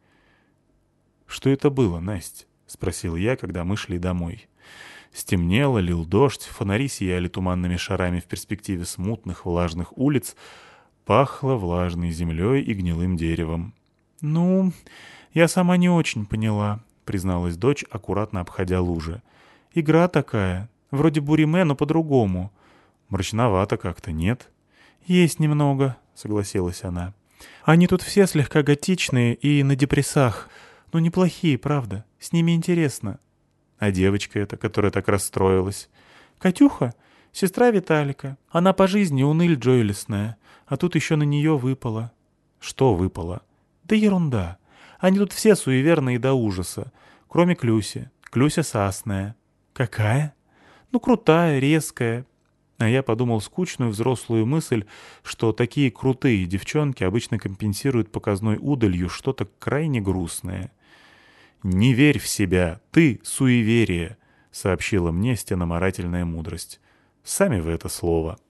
«Что это было, Насть?» — спросил я, когда мы шли домой. Стемнело, лил дождь, фонари сияли туманными шарами в перспективе смутных влажных улиц, пахло влажной землей и гнилым деревом. «Ну, я сама не очень поняла», — призналась дочь, аккуратно обходя лужи. «Игра такая, вроде Буриме, но по-другому». «Мрачновато как-то, нет?» «Есть немного», — согласилась она. «Они тут все слегка готичные и на депрессах. Ну, неплохие, правда. С ними интересно». «А девочка эта, которая так расстроилась?» «Катюха? Сестра Виталика. Она по жизни уныль джойлесная. А тут еще на нее выпало». «Что выпало?» «Да ерунда. Они тут все суеверные до ужаса. Кроме Клюси. Клюся сасная». «Какая?» «Ну, крутая, резкая». А я подумал скучную взрослую мысль, что такие крутые девчонки обычно компенсируют показной удалью что-то крайне грустное. «Не верь в себя, ты — суеверие», — сообщила мне стеноморательная мудрость. Сами вы это слово.